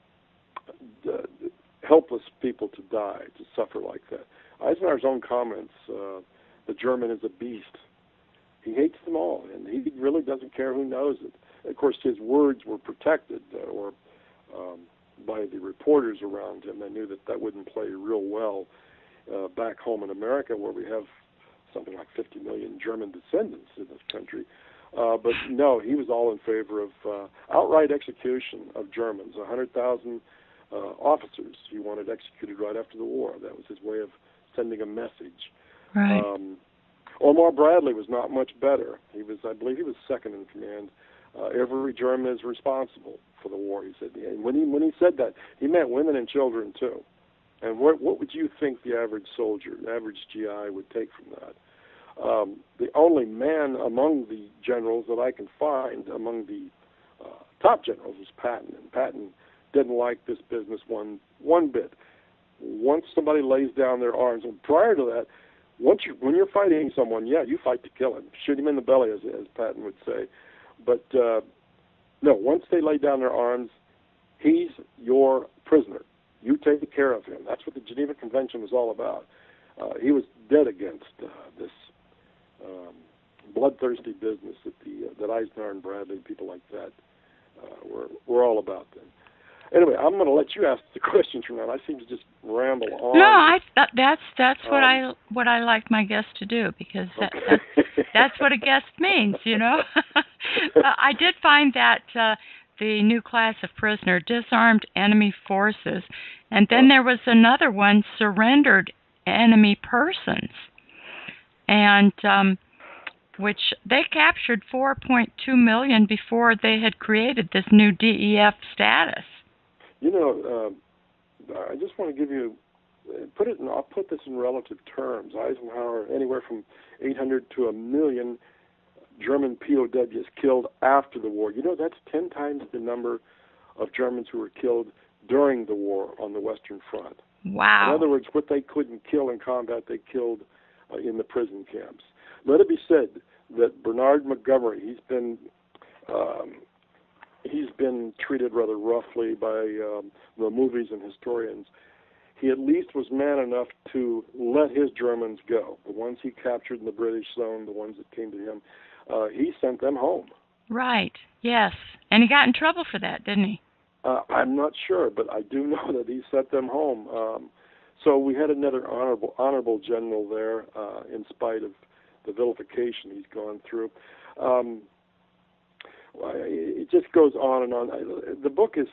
uh, helpless people to die, to suffer like that. Eisenhower's own comments, uh, the German is a beast. He hates them all, and he really doesn't care who knows it. Of course, his words were protected uh, or um, by the reporters around him. They knew that that wouldn't play real well uh, back home in America, where we have something like fifty million German descendants in this country. Uh, but no, he was all in favor of uh, outright execution of Germans, one hundred thousand uh, officers he wanted executed right after the war. That was his way of sending a message. Right. Um, Omar Bradley was not much better. He was, I believe, he was second in command. Uh, every German is responsible for the war, he said. And when he when he said that, he meant women and children too. And what what would you think the average soldier, the average G I, would take from that? Um, the only man among the generals that I can find, among the uh, top generals, was Patton. And Patton didn't like this business one one bit. Once somebody lays down their arms, and prior to that, once you, when you're fighting someone, yeah, you fight to kill him. Shoot him in the belly, as, as Patton would say. But, uh, no, once they lay down their arms, he's your prisoner. You take care of him. That's what the Geneva Convention was all about. Uh, he was dead against uh, this um, bloodthirsty business that, the, uh, that Eisenhower and Bradley, people like that, uh, were, were all about then. Anyway, I'm going to let you ask the questions from now. I seem to just ramble on. No, I that, that's that's what um, I what I like my guests to do because that, okay. that's, that's what a guest means, you know. uh, I did find that uh, the new class of prisoner disarmed enemy forces, and then there was another one surrendered enemy persons, and um, which they captured four point two million before they had created this new D E F status. You know, uh, I just want to give you, put it in, I'll put this in relative terms. Eisenhower, anywhere from eight hundred to a million German P O Ws killed after the war. You know, that's ten times the number of Germans who were killed during the war on the Western Front. Wow. In other words, what they couldn't kill in combat, they killed uh, in the prison camps. Let it be said that Bernard Montgomery, he's been um, he's been treated rather roughly by um, the movies and historians. He at least was man enough to let his Germans go. The ones he captured in the British zone, the ones that came to him, uh, he sent them home. Right, yes. And he got in trouble for that, didn't he? Uh, I'm not sure, but I do know that he sent them home. Um, so we had another honorable honorable general there, uh, in spite of the vilification he's gone through. Um, it just goes on and on. The book is,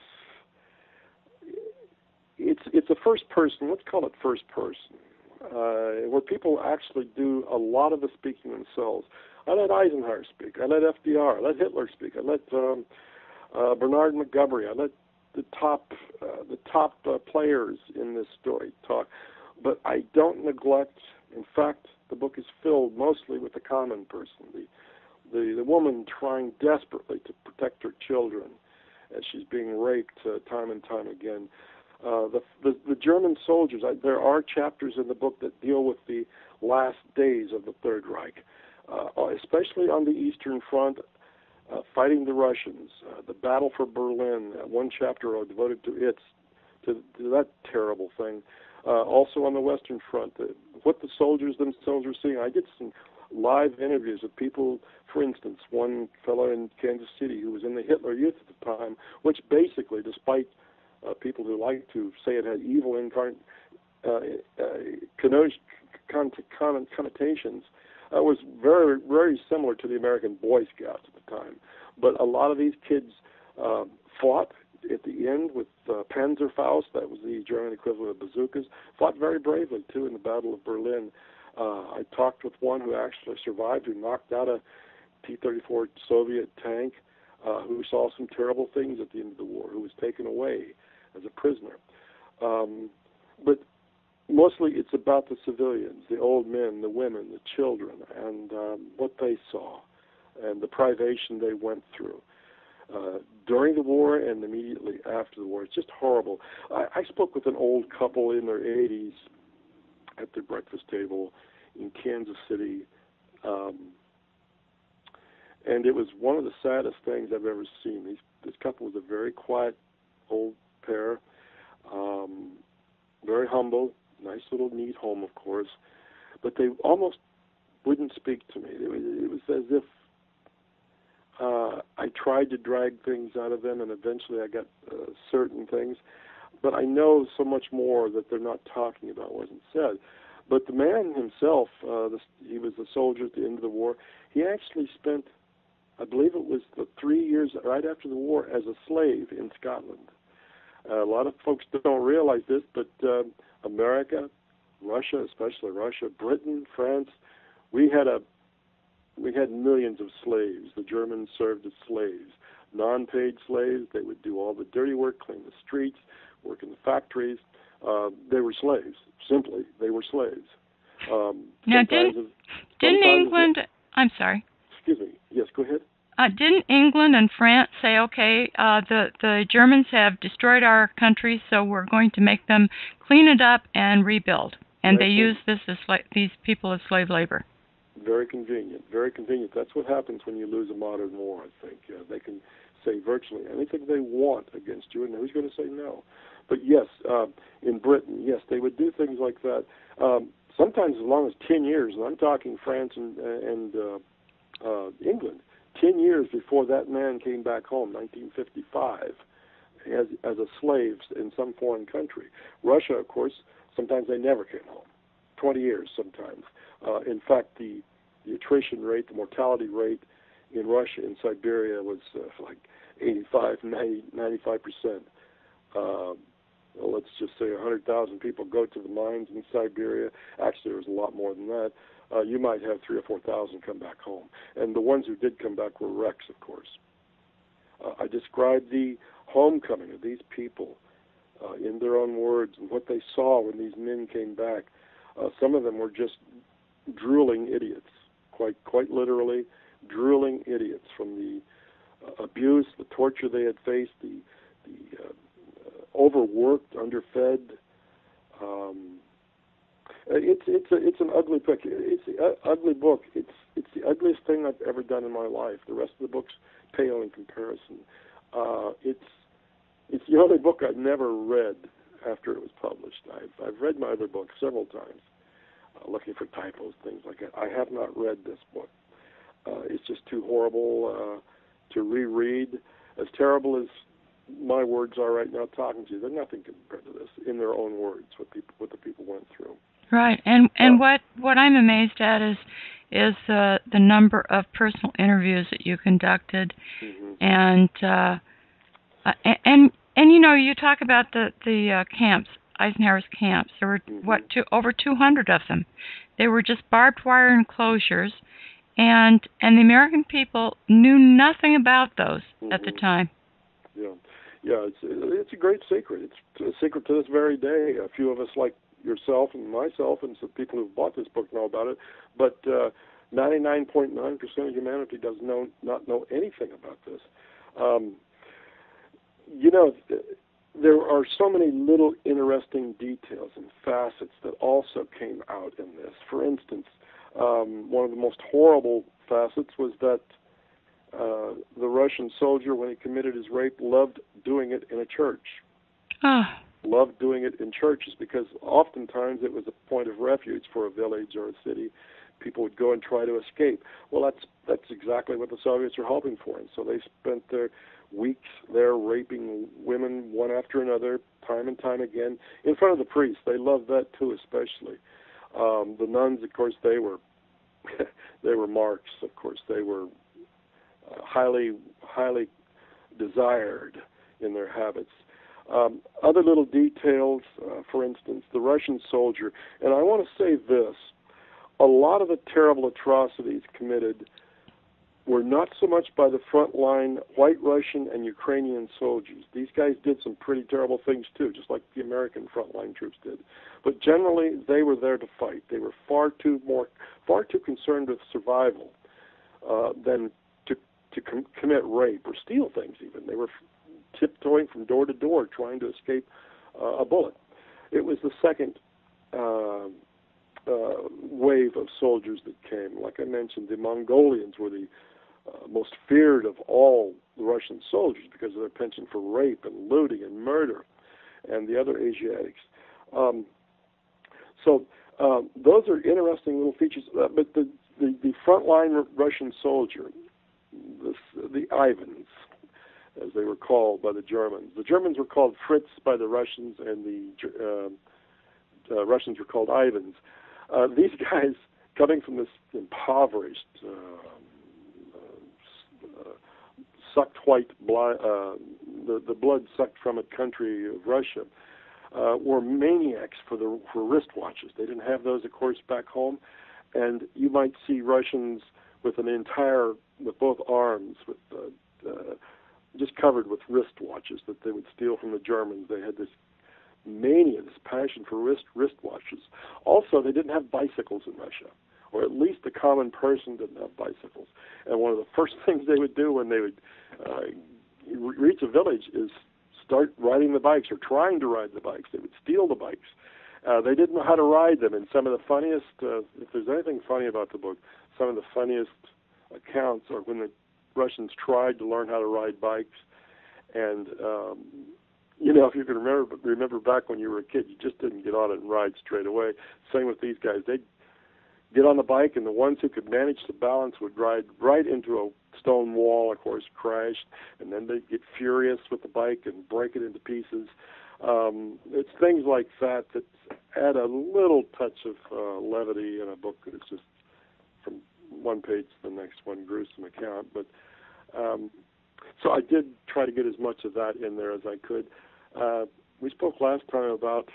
it's it's a first person, let's call it first person, uh, where people actually do a lot of the speaking themselves. I let Eisenhower speak. I let F D R. I let Hitler speak. I let um, uh, Bernard Montgomery. I let the top uh, the top uh, players in this story talk. But I don't neglect. In fact, the book is filled mostly with the common person, the the, the woman trying desperately to protect her children as she's being raped uh, time and time again. Uh, the, the the German soldiers. I, there are chapters in the book that deal with the last days of the Third Reich. Uh, especially on the Eastern Front, uh, fighting the Russians, uh, the battle for Berlin, uh, one chapter devoted to it, to, to that terrible thing. Uh, also on the Western Front, uh, what the soldiers themselves were seeing. I did some live interviews with people, for instance, one fellow in Kansas City who was in the Hitler Youth at the time, which basically, despite uh, people who like to say it had evil incarn- uh, uh, connotations, Uh, was very, very similar to the American Boy Scouts at the time. But a lot of these kids uh, fought at the end with uh, Panzerfaust, that was the German equivalent of bazookas, fought very bravely, too, in the Battle of Berlin. Uh, I talked with one who actually survived, who knocked out a T thirty-four Soviet tank, uh, who saw some terrible things at the end of the war, who was taken away as a prisoner. Um, but mostly it's about the civilians, the old men, the women, the children, and um, what they saw and the privation they went through uh, during the war and immediately after the war. It's just horrible. I, I spoke with an old couple in their eighties at their breakfast table in Kansas City, um, and it was one of the saddest things I've ever seen. These, this couple was a very quiet old pair, um, very humble, nice little neat home, of course, but they almost wouldn't speak to me. It was, it was as if uh, I tried to drag things out of them, and eventually I got uh, certain things, but I know so much more that they're not talking about wasn't said. But the man himself, uh, the, he was a soldier at the end of the war. He actually spent, I believe it was the three years right after the war, as a slave in Scotland. Uh, a lot of folks don't realize this, but uh, America, Russia, especially Russia, Britain, France, we had a we had millions of slaves. The Germans served as slaves, non-paid slaves. They would do all the dirty work, clean the streets, work in the factories. Uh, they were slaves. Simply, they were slaves. Um, now, didn't, of, didn't England? Of, I'm sorry. Excuse me. Yes, go ahead. Uh, didn't England and France say, okay, uh, the, the Germans have destroyed our country, so we're going to make them clean it up and rebuild? And Very they use this as like these people as slave labor. Very convenient. Very convenient. That's what happens when you lose a modern war, I think. Uh, they can say virtually anything they want against you, and who's going to say no? But yes, uh, in Britain, yes, they would do things like that. Um, sometimes as long as ten years, and I'm talking France and, and uh, uh, England, ten years before that man came back home, nineteen fifty-five, as, as a slave in some foreign country. Russia, of course, sometimes they never came home, twenty years sometimes. Uh, in fact, the, the attrition rate, the mortality rate in Russia and Siberia was uh, like eighty-five, ninety, ninety-five percent. Uh, well, let's just say one hundred thousand people go to the mines in Siberia. Actually, there was a lot more than that. Uh, you might have three or four thousand come back home. And the ones who did come back were wrecks, of course. Uh, I described the homecoming of these people uh, in their own words and what they saw when these men came back. Uh, some of them were just drooling idiots, quite quite literally drooling idiots from the uh, abuse, the torture they had faced, the the uh, uh, overworked, underfed. Um, it's it's a, it's an ugly book. It's an uh, ugly book. It's it's the ugliest thing I've ever done in my life. The rest of the books pale in comparison. Uh, it's it's the only book I've never read after it was published. I've I've read my other books several times, uh, looking for typos, things like that. I have not read this book. Uh, it's just too horrible uh, to reread. As terrible as my words are right now talking to you, they're nothing compared to this, in their own words, what people, what the people went through. Right, and and Uh, what what I'm amazed at is is uh, the number of personal interviews that you conducted, mm-hmm. and uh, and, and and you know, you talk about the the uh, camps, Eisenhower's camps. There were Mm-hmm. what two, over two hundred of them. They were just barbed wire enclosures, and and the American people knew nothing about those mm-hmm. at the time. Yeah, yeah, it's it's a great secret. It's a secret to this very day. A few of us, like yourself and myself, and some people who've bought this book know about it. But uh, ninety-nine point nine percent of humanity does know not know anything about this. Um, you know, there are so many little interesting details and facets that also came out in this. For instance, um, one of the most horrible facets was that uh, the Russian soldier, when he committed his rape, loved doing it in a church. Oh. Loved doing it in churches because oftentimes it was a point of refuge for a village or a city. People would go and try to escape. Well, that's that's exactly what the Soviets were hoping for, and so they spent their weeks there raping women one after another, time and time again, in front of the priests. They loved that too, especially. Um, the nuns, of course, they were they were marks. Of course, they were uh, highly highly desired in their habits. Um, other little details, uh, for instance, the Russian soldier, and I want to say this, a lot of the terrible atrocities committed were not so much by the frontline white Russian and Ukrainian soldiers. These guys did some pretty terrible things too, just like the American frontline troops did. But generally, they were there to fight. They were far too more, far too concerned with survival uh, than to to com- commit rape or steal things. Even they were tiptoeing from door to door, trying to escape uh, a bullet. It was the second uh, uh, wave of soldiers that came. Like I mentioned, the Mongolians were the uh, most feared of all the Russian soldiers because of their penchant for rape and looting and murder, and the other Asiatics. Um, so uh, those are interesting little features. Uh, but the, the, the frontline Russian soldier, the, the Ivans, as they were called by the Germans. The Germans were called Fritz by the Russians, and the uh, uh, Russians were called Ivans. Uh, these guys, coming from this impoverished, uh, uh, sucked white, bli- uh, the, the blood sucked from it country of Russia, uh, were maniacs for the for wristwatches. They didn't have those, of course, back home. And you might see Russians with an entire, with both arms, with uh, uh, just covered with wristwatches that they would steal from the Germans. They had this mania, this passion for wrist wristwatches. Also, they didn't have bicycles in Russia, or at least the common person didn't have bicycles. And one of the first things they would do when they would uh, reach a village is start riding the bikes or trying to ride the bikes. They would steal the bikes. Uh, they didn't know how to ride them. And some of the funniest, uh, if there's anything funny about the book, some of the funniest accounts are when the Russians tried to learn how to ride bikes, and um, you know, if you can remember remember back when you were a kid, you just didn't get on it and ride straight away. Same with these guys; they'd get on the bike, and the ones who could manage to balance would ride right into a stone wall, of course, crash, and then they'd get furious with the bike and break it into pieces. Um, it's things like that that add a little touch of uh, levity in a book that is just from one page to the next one gruesome account. But um, so I did try to get as much of that in there as I could. Uh, we spoke last time about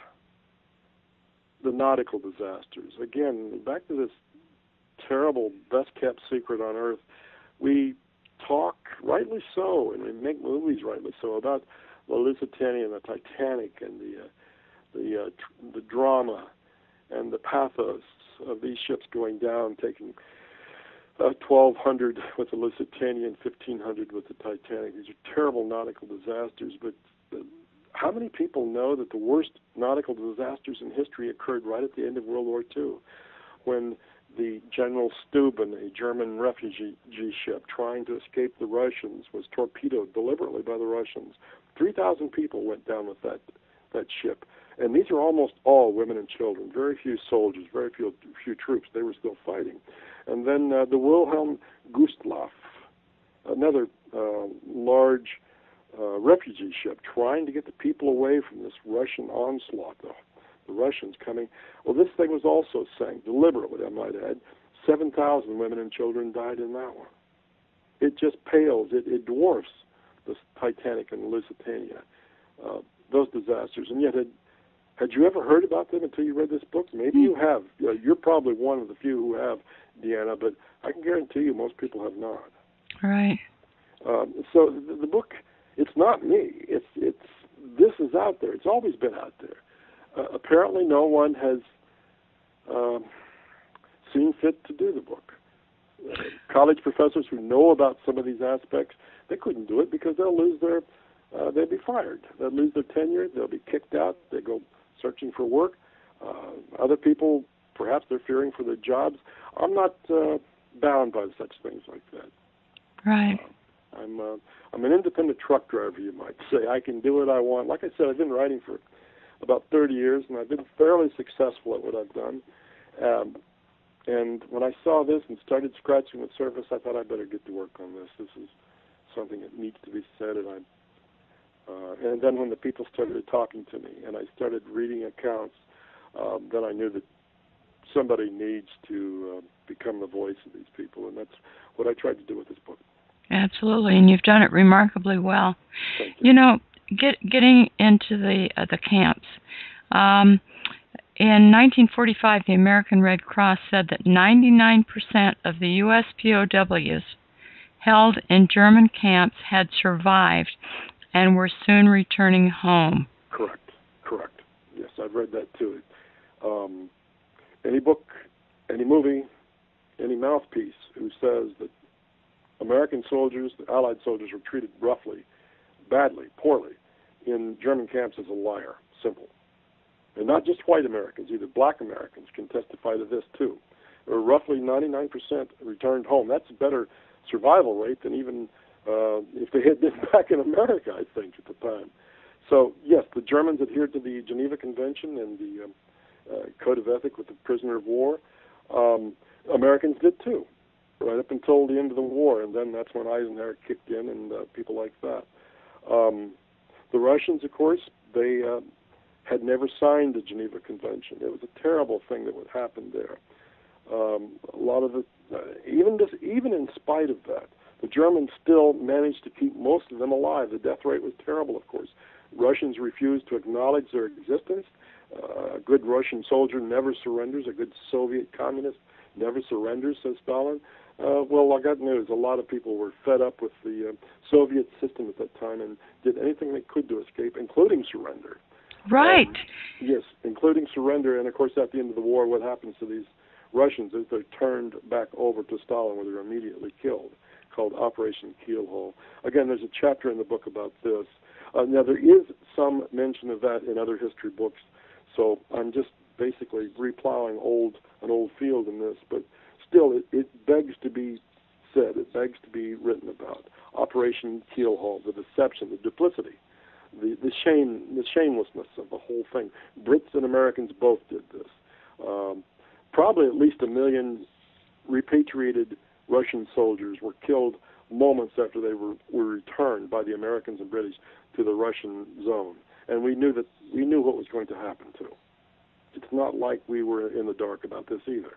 the nautical disasters. Again, back to this terrible, best-kept secret on Earth. We talk, rightly so, and we make movies rightly so, about the Lusitania and the Titanic and the uh, the uh, tr- the drama and the pathos of these ships going down, taking uh, twelve hundred with the Lusitania and fifteen hundred with the Titanic. These are terrible nautical disasters, but uh, how many people know that the worst nautical disasters in history occurred right at the end of World War Two, when the General Steuben, a German refugee ship trying to escape the Russians, was torpedoed deliberately by the Russians. three thousand people went down with that that ship. And these are almost all women and children, very few soldiers, very few few troops. They were still fighting. And then uh, the Wilhelm Gustloff, another uh, large uh, refugee ship trying to get the people away from this Russian onslaught, the, the Russians coming. Well, this thing was also sank, deliberately, I might add. seven thousand women and children died in that one. It just pales, it, it dwarfs the Titanic and Lusitania, uh, those disasters. And yet, had, had you ever heard about them until you read this book? Maybe you have. You know, you're probably one of the few who have, Deanna, but I can guarantee you most people have not. Right. Um, so the, the book, it's not me. It's it's this is out there. It's always been out there. Uh, apparently, no one has um, seen fit to do the book. Uh, college professors who know about some of these aspects, they couldn't do it because they'll lose their, uh, they'll be fired. They'll lose their tenure. They'll be kicked out. They go searching for work. Uh, other people, perhaps they're fearing for their jobs. I'm not uh, bound by such things like that. Right. Uh, I'm uh, I'm an independent truck driver, you might say. I can do what I want. Like I said, I've been writing for about thirty years, and I've been fairly successful at what I've done. Um, and when I saw this and started scratching the surface, I thought I better get to work on this. This is something that needs to be said. And I, uh, and then when the people started talking to me, and I started reading accounts, um, then I knew that somebody needs to uh, become the voice of these people, and that's what I tried to do with this book. Absolutely, and you've done it remarkably well. Thank you. You know, get, getting into the uh, the camps. Um, in nineteen forty-five, the American Red Cross said that ninety-nine percent of the U S P O Ws held in German camps had survived and were soon returning home. Correct. Correct. Yes, I've read that too. Um, any book, any movie, any mouthpiece who says that American soldiers, the Allied soldiers, were treated roughly, badly, poorly in German camps is a liar. Simple. And not just white Americans, either black Americans can testify to this too. There were roughly ninety-nine percent returned home. That's a better survival rate than even uh, if they had been back in America, I think, at the time. So, yes, the Germans adhered to the Geneva Convention and the um, uh, Code of Ethics with the prisoner of war. Um, Americans did too, right up until the end of the war, and then that's when Eisenhower kicked in and uh, people like that. Um, the Russians, of course, they uh, had never signed the Geneva Convention. It was a terrible thing that would happen there. Um, a lot of it, uh, even this, even in spite of that, the Germans still managed to keep most of them alive. The death rate was terrible, of course. Russians refused to acknowledge their existence. Uh, a good Russian soldier never surrenders. A good Soviet communist never surrenders, says Stalin. Uh, well, I got news. A lot of people were fed up with the uh, Soviet system at that time and did anything they could to escape, including surrender. Right. Um, yes, including surrender. And, of course, at the end of the war, what happens to these Russians is they're turned back over to Stalin, where they're immediately killed, called Operation Keelhole. Again, there's a chapter in the book about this. Uh, now, there is some mention of that in other history books, so I'm just basically replowing old an old field in this, but still, it, it begs to be said, it begs to be written about. Operation Keelhole, the deception, the duplicity, the, the shame, the shamelessness of the whole thing. Brits and Americans both did this. Um, probably at least a million repatriated Russian soldiers were killed moments after they were, were returned by the Americans and British to the Russian zone. And we knew that we knew what was going to happen too. It's not like we were in the dark about this either.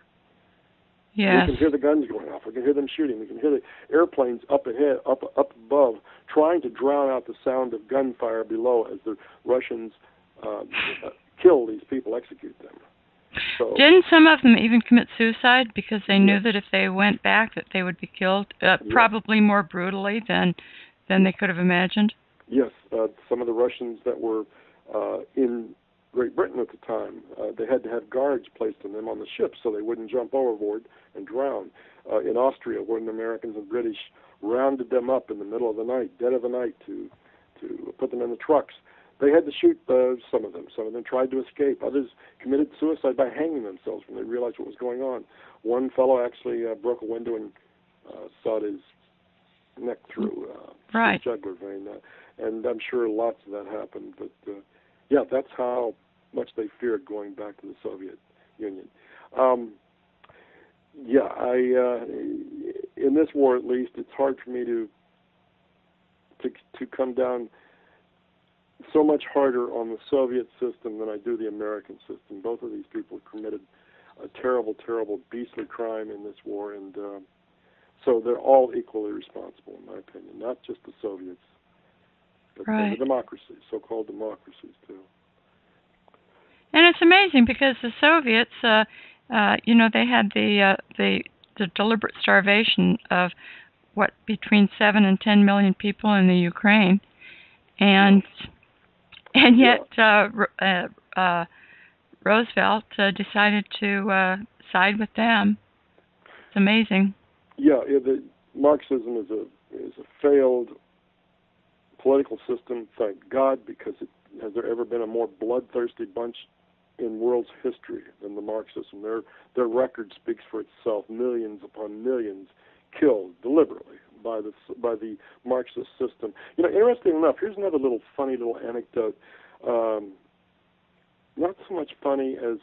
Yes. We can hear the guns going off. We can hear them shooting. We can hear the airplanes up ahead, up up above, trying to drown out the sound of gunfire below as the Russians uh, kill these people, execute them. So, didn't some of them even commit suicide because they knew yes. that if they went back that they would be killed, uh, Yes. probably more brutally than than they could have imagined? Yes, uh, some of the Russians that were uh, in Great Britain at the time, uh, they had to have guards placed on them on the ships so they wouldn't jump overboard and drown. Uh, in Austria, when the Americans and British rounded them up in the middle of the night, dead of the night, to to put them in the trucks, they had to shoot uh, some of them. Some of them tried to escape. Others committed suicide by hanging themselves when they realized what was going on. One fellow actually uh, broke a window and uh, sawed his neck through, uh, right. through the jugular vein. Uh, and I'm sure lots of that happened. But, uh, yeah, that's how much they feared going back to the Soviet Union. Um, yeah, I uh, in this war at least, it's hard for me to to to come down so much harder on the Soviet system than I do the American system. Both of these people committed a terrible, terrible, beastly crime in this war, and uh, so they're all equally responsible, in my opinion, not just the Soviets, but right. the democracies, so-called democracies, too. And it's amazing because the Soviets, uh, uh, you know, they had the, uh, the the deliberate starvation of, what, between seven and ten million people in the Ukraine, and and yet uh, uh, uh, Roosevelt uh, decided to uh, side with them. It's amazing. Yeah, yeah the, Marxism is a is a failed political system. Thank God, because it, has there ever been a more bloodthirsty bunch in world's history than the Marxism? Their their record speaks for itself. Millions upon millions killed deliberately by the by the Marxist system. You know, interesting enough, here's another little funny little anecdote. Um, not so much funny as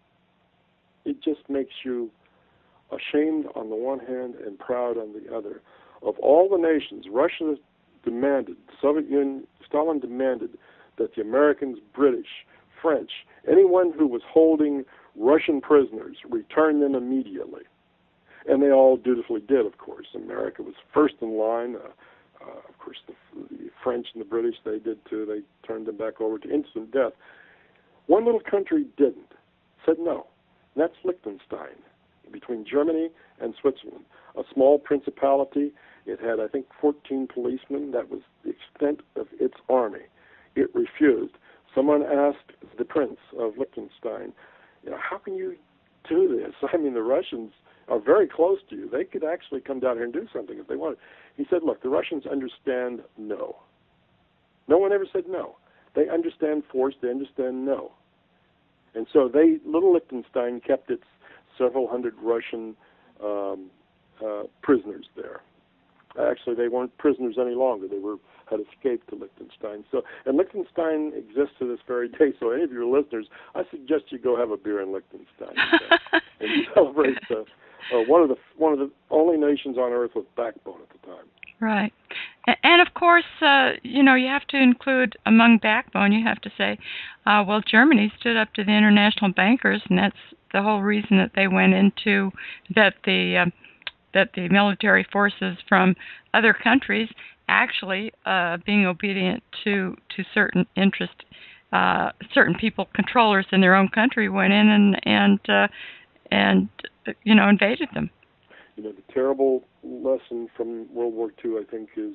it just makes you ashamed on the one hand and proud on the other. Of all the nations, Russia demanded, the Soviet Union, Stalin demanded that the Americans, British, French, anyone who was holding Russian prisoners, return them immediately. And they all dutifully did, of course. America was first in line. Uh, uh, of course, the, the French and the British, they did too. They turned them back over to instant death. One little country didn't, said no. And that's Liechtenstein, between Germany and Switzerland. A small principality. It had, I think, fourteen policemen. That was the extent of its army. It refused. Someone asked the Prince of Liechtenstein, you know, how can you do this? I mean, the Russians are very close to you. They could actually come down here and do something if they wanted. He said, look, the Russians understand no. No one ever said no. They understand force. They understand no. And so they, little Liechtenstein kept its several hundred Russian um, uh, prisoners there. Actually, they weren't prisoners any longer. They were had escaped to Liechtenstein. So, and Liechtenstein exists to this very day. So, any of your listeners, I suggest you go have a beer in Liechtenstein and, and celebrate uh, uh, one of the one of the only nations on earth with backbone at the time. Right, and of course, uh, you know, you have to include among backbone. You have to say, uh, well, Germany stood up to the international bankers, and that's the whole reason that they went into that the uh, that the military forces from other countries actually uh, being obedient to to certain interest, uh, certain people, controllers in their own country, went in and and uh, and you know invaded them. You know, the terrible lesson from World War Two, I think, is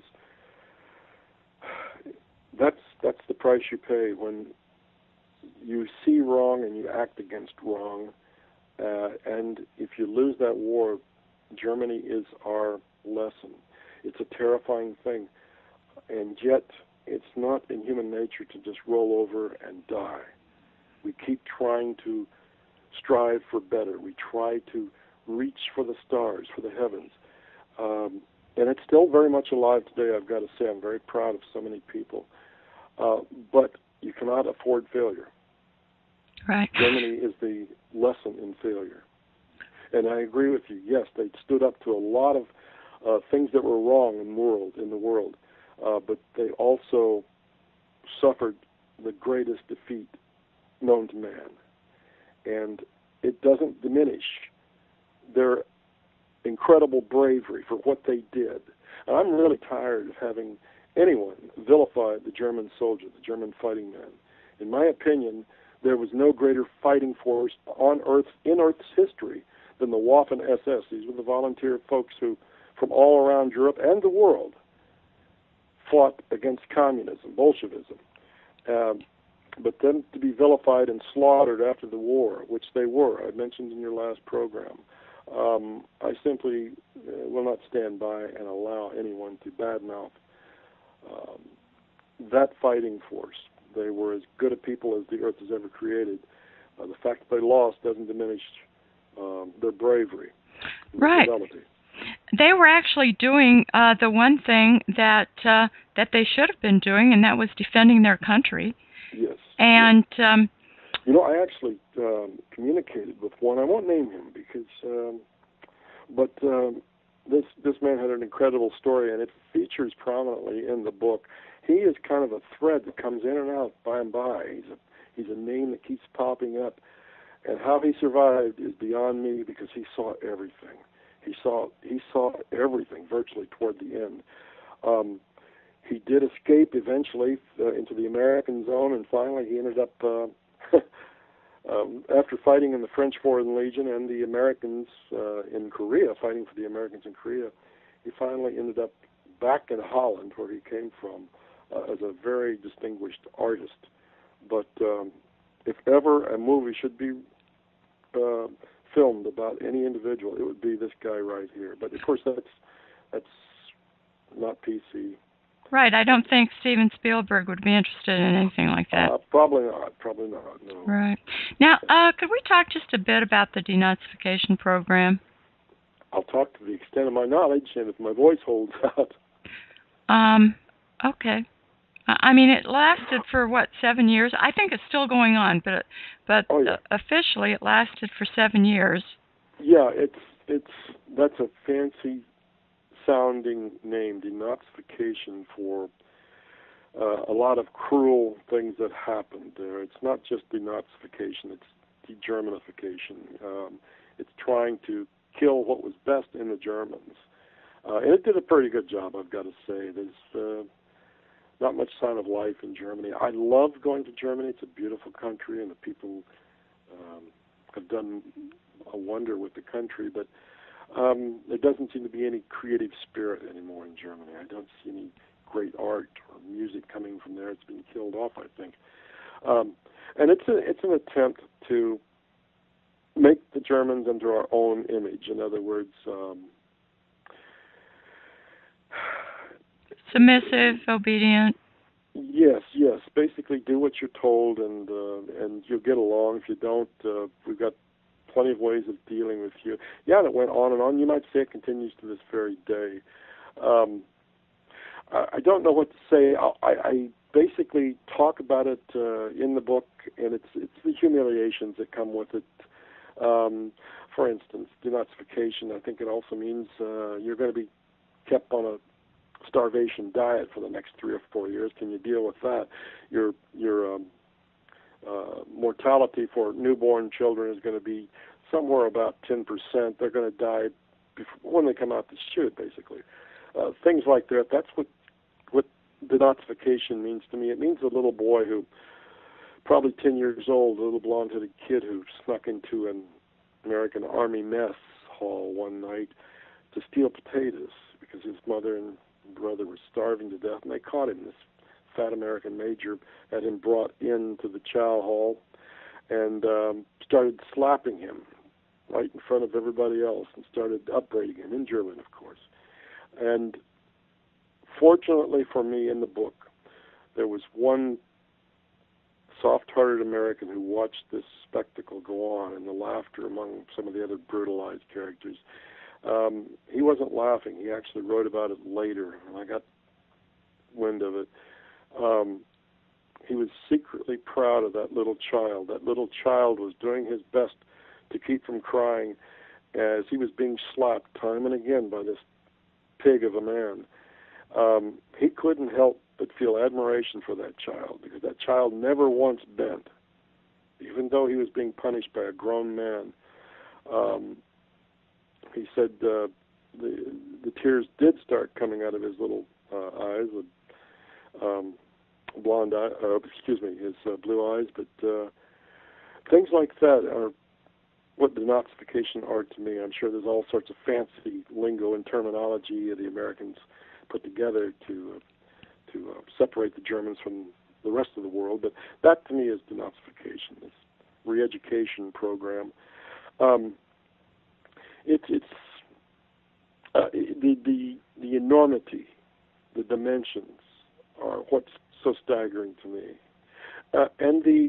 that's that's the price you pay when you see wrong and you act against wrong. Uh, and if you lose that war, Germany is our lesson. It's a terrifying thing, and yet it's not in human nature to just roll over and die. We keep trying to strive for better. We try to reach for the stars, for the heavens. Um, and it's still very much alive today, I've got to say. I'm very proud of so many people. Uh, but you cannot afford failure. Right. Germany is the lesson in failure. And I agree with you. Yes, they stood up to a lot of uh, things that were wrong in world in the world, uh, but they also suffered the greatest defeat known to man. And it doesn't diminish their incredible bravery for what they did. And I'm really tired of having anyone vilify the German soldier, the German fighting man. In my opinion, there was no greater fighting force on Earth, in Earth's history, than the Waffen S S. These were the volunteer folks who, from all around Europe and the world, fought against communism, Bolshevism. Um, but then to be vilified and slaughtered after the war, which they were, I mentioned in your last program, um, I simply uh, will not stand by and allow anyone to badmouth um, that fighting force. They were as good a people as the earth has ever created. Uh, the fact that they lost doesn't diminish um, their bravery. Right. Fidelity. They were actually doing uh, the one thing that uh, that they should have been doing, and that was defending their country. Yes. And yes. Um, you know, I actually um, communicated with one. I won't name him because, um, but um, this this man had an incredible story, and it features prominently in the book. He is kind of a thread that comes in and out by and by. He's a he's a name that keeps popping up, and how he survived is beyond me because he saw everything. He saw he saw everything virtually toward the end. Um, he did escape eventually uh, into the American zone, and finally he ended up, uh, um, after fighting in the French Foreign Legion and the Americans uh, in Korea, fighting for the Americans in Korea, he finally ended up back in Holland, where he came from, uh, as a very distinguished artist. But um, if ever a movie should be uh, filmed about any individual, it would be this guy right here. But of course, that's that's not P C. right, I don't think Steven Spielberg would be interested in anything like that. Uh, probably not. Probably not. No. Right. Now, uh, could we talk just a bit about the denazification program? I'll talk to the extent of my knowledge, and if my voice holds out. Um. Okay. I mean, it lasted for what, seven years? I think it's still going on, but but Oh, yeah. uh, officially it lasted for seven years. Yeah, it's it's that's a fancy sounding name, denazification, for uh, a lot of cruel things that happened there. It's not just denazification; it's de-Germanification. Um, it's trying to kill what was best in the Germans, uh, and it did a pretty good job, I've got to say. There's uh, not much sign of life in Germany. I love going to Germany. It's a beautiful country, and the people um, have done a wonder with the country, but um, there doesn't seem to be any creative spirit anymore in Germany. I don't see any great art or music coming from there. It's been killed off, I think. Um, and it's a, it's an attempt to make the Germans into our own image. In other words, um, Submissive, obedient. Yes, yes. Basically, do what you're told, and uh, and you'll get along. If you don't, uh, we've got plenty of ways of dealing with you. Yeah, and it went on and on. You might say it continues to this very day. Um, I, I don't know what to say. I, I basically talk about it uh, in the book, and it's it's the humiliations that come with it. Um, for instance, denazification. I think it also means uh, you're going to be kept on a starvation diet for the next three or four years. Can you deal with that? Your your um, uh, mortality for newborn children is going to be somewhere about ten percent. They're going to die before, when they come out the chute, basically. Uh, things like that. That's what what denazification means to me. It means a little boy who, probably ten years old, a little blonde-headed kid who snuck into an American Army mess hall one night to steal potatoes because his mother and brother were starving to death, and they caught him. This fat American major had him brought into the chow hall and um, started slapping him right in front of everybody else and started upbraiding him, in German, of course. And fortunately for me, in the book, there was one soft-hearted American who watched this spectacle go on, and the laughter among some of the other brutalized characters. Um, he wasn't laughing. He actually wrote about it later, and I got wind of it. Um, he was secretly proud of that little child. That little child was doing his best to keep from crying as he was being slapped time and again by this pig of a man. Um, he couldn't help but feel admiration for that child, because that child never once bent, even though he was being punished by a grown man. Um, he said uh, the the tears did start coming out of his little uh, eyes. Um, blonde eye, uh, excuse me, his uh, blue eyes. But uh, things like that are what denazification are to me. I'm sure there's all sorts of fancy lingo and terminology the Americans put together to uh, to uh, separate the Germans from the rest of the world. But that to me is denazification, this re-education program. Um, it, it's uh, the the the enormity, the dimensions are what's so staggering to me, uh, and the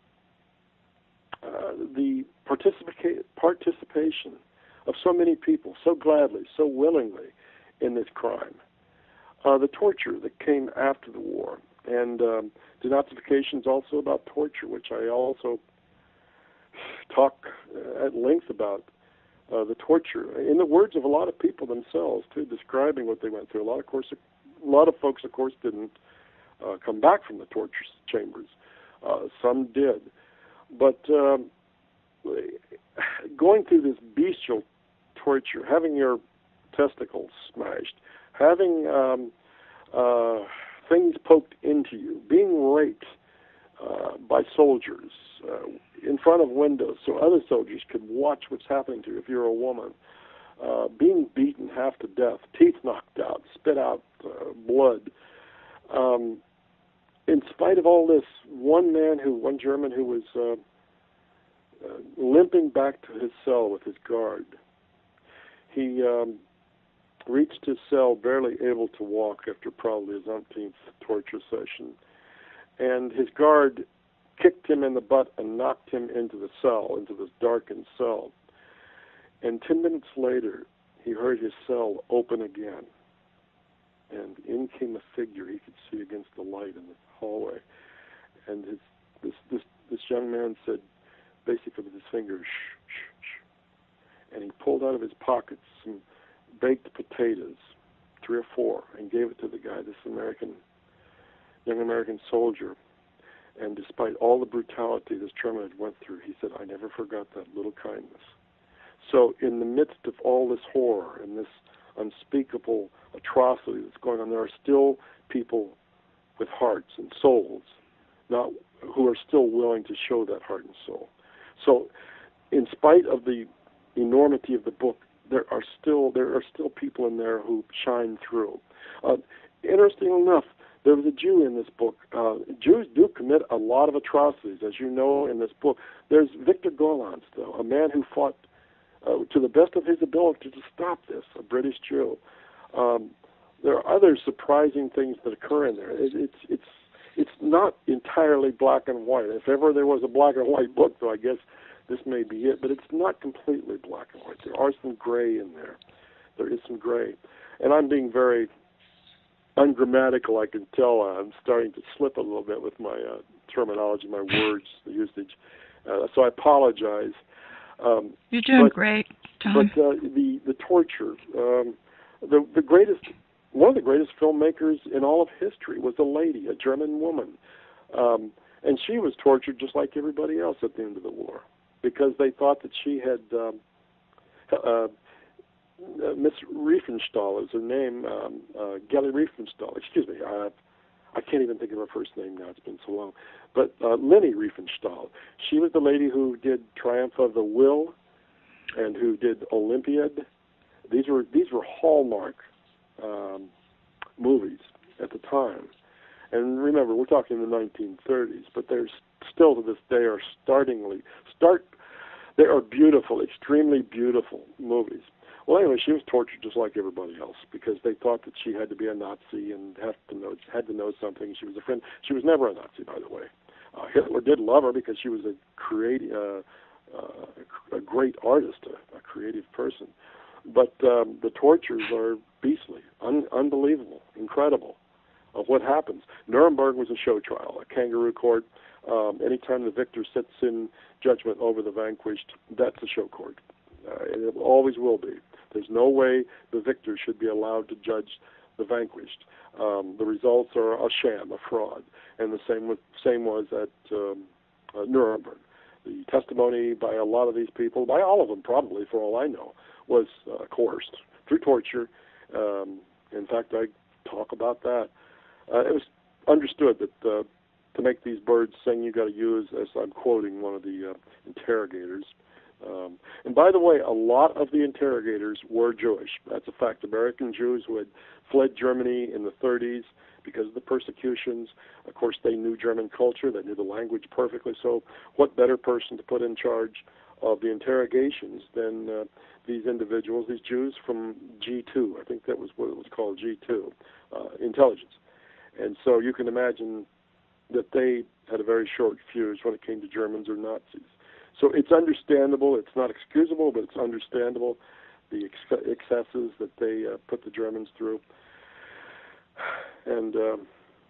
uh, the participa- participation of so many people, so gladly, so willingly, in this crime. Uh, the torture that came after the war, and um, denazification is also about torture, which I also talk uh, at length about. Uh, the torture, in the words of a lot of people themselves, too, describing what they went through. A lot of course, a lot of folks, of course, didn't uh, come back from the torture chambers. Uh, some did, but um, going through this bestial torture, having your testicles smashed, having um, uh, things poked into you, being raped uh, by soldiers uh, in front of windows so other soldiers could watch what's happening to you if you're a woman, uh, being beaten half to death, teeth knocked out, spit out uh, blood. Um, in spite of all this, one man who, one German who was uh, uh, limping back to his cell with his guard, he um, reached his cell barely able to walk after probably his umpteenth torture session. And his guard kicked him in the butt and knocked him into the cell, into this darkened cell. And ten minutes later, he heard his cell open again. And in came a figure he could see against the light in the hallway. And his, this, this, this young man said, basically with his finger, shh, shh, shh. And he pulled out of his pockets some baked potatoes, three or four, and gave it to the guy, this American young American soldier. And despite all the brutality this German had went through, he said, I never forgot that little kindness. So in the midst of all this horror and this unspeakable atrocity that's going on, there are still people with hearts and souls not who are still willing to show that heart and soul. So in spite of the enormity of the book, there are still there are still people in there who shine through. Uh, interestingly enough, there was a Jew in this book. Uh, Jews do commit a lot of atrocities, as you know in this book. There's Victor Gollancz, though, a man who fought uh, to the best of his ability to stop this, a British Jew. Um, there are other surprising things that occur in there. It, it's it's it's not entirely black and white. If ever there was a black and white book, though, I guess this may be it. But it's not completely black and white. There are some gray in there. There is some gray, and I'm being very ungrammatical, I can tell. uh, I'm starting to slip a little bit with my uh, terminology, my words, the usage. Uh, so I apologize. Um, You're doing but, great, Tom. But uh, the the torture, um, the the greatest, one of the greatest filmmakers in all of history was a lady, a German woman, um, and she was tortured just like everybody else at the end of the war because they thought that she had. Um, uh, Uh, Miss Riefenstahl is her name, um, uh, Geli Riefenstahl. Excuse me, I, I can't even think of her first name now. It's been so long. But uh, Leni Riefenstahl, she was the lady who did Triumph of the Will, and who did Olympiad. These were these were hallmark um, movies at the time. And remember, we're talking the nineteen thirties, but they're still to this day are startlingly start. They are beautiful, extremely beautiful movies. Well, anyway, she was tortured just like everybody else because they thought that she had to be a Nazi and had to know had to know something. She was a friend. She was never a Nazi, by the way. Uh, Hitler did love her because she was a creative, uh, uh, a great artist, a, a creative person. But um, the tortures are beastly, un- unbelievable, incredible. Of what happens. Nuremberg was a show trial, a kangaroo court. Um, anytime the victor sits in judgment over the vanquished, that's a show court. Uh, and it always will be. There's no way the victor should be allowed to judge the vanquished. Um, the results are a sham, a fraud, and the same with, same was at um, uh, Nuremberg. The testimony by a lot of these people, by all of them probably, for all I know, was uh, coerced through torture. Um, in fact, I talk about that. Uh, it was understood that uh, to make these birds sing, you got to use, as I'm quoting one of the uh, interrogators. Um, and by the way, a lot of the interrogators were Jewish. That's a fact. American Jews who had fled Germany in the thirties because of the persecutions. Of course, they knew German culture. They knew the language perfectly. So what better person to put in charge of the interrogations than uh, these individuals, these Jews from G two. I think that was what it was called, G two, uh, intelligence. And so you can imagine that they had a very short fuse when it came to Germans or Nazis. So it's understandable. It's not excusable, but it's understandable, the ex- excesses that they uh, put the Germans through. And um,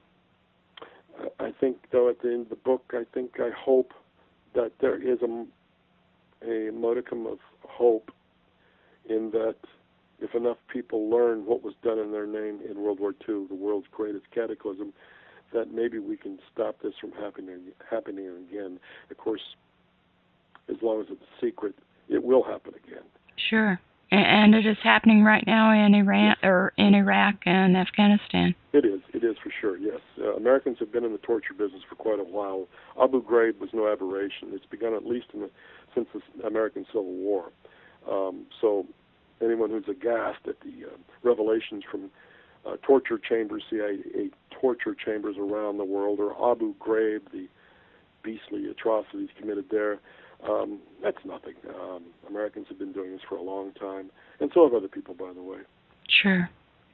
I think, though, at the end of the book, I think I hope that there is a, a modicum of hope in that if enough people learn what was done in their name in World War Two, the world's greatest cataclysm, that maybe we can stop this from happening happening again. Of course, as long as it's a secret, it will happen again. Sure. And it is happening right now in Iran or in Iraq and Afghanistan. It is. It is for sure. Yes, uh, Americans have been in the torture business for quite a while. Abu Ghraib was no aberration. It's begun at least in the, since the American Civil War. Um, so anyone who's aghast at the uh, revelations from uh, torture chambers, C I A torture chambers around the world, or Abu Ghraib, the beastly atrocities committed there, Um, that's nothing. Um, Americans have been doing this for a long time, and so have other people, by the way. Sure.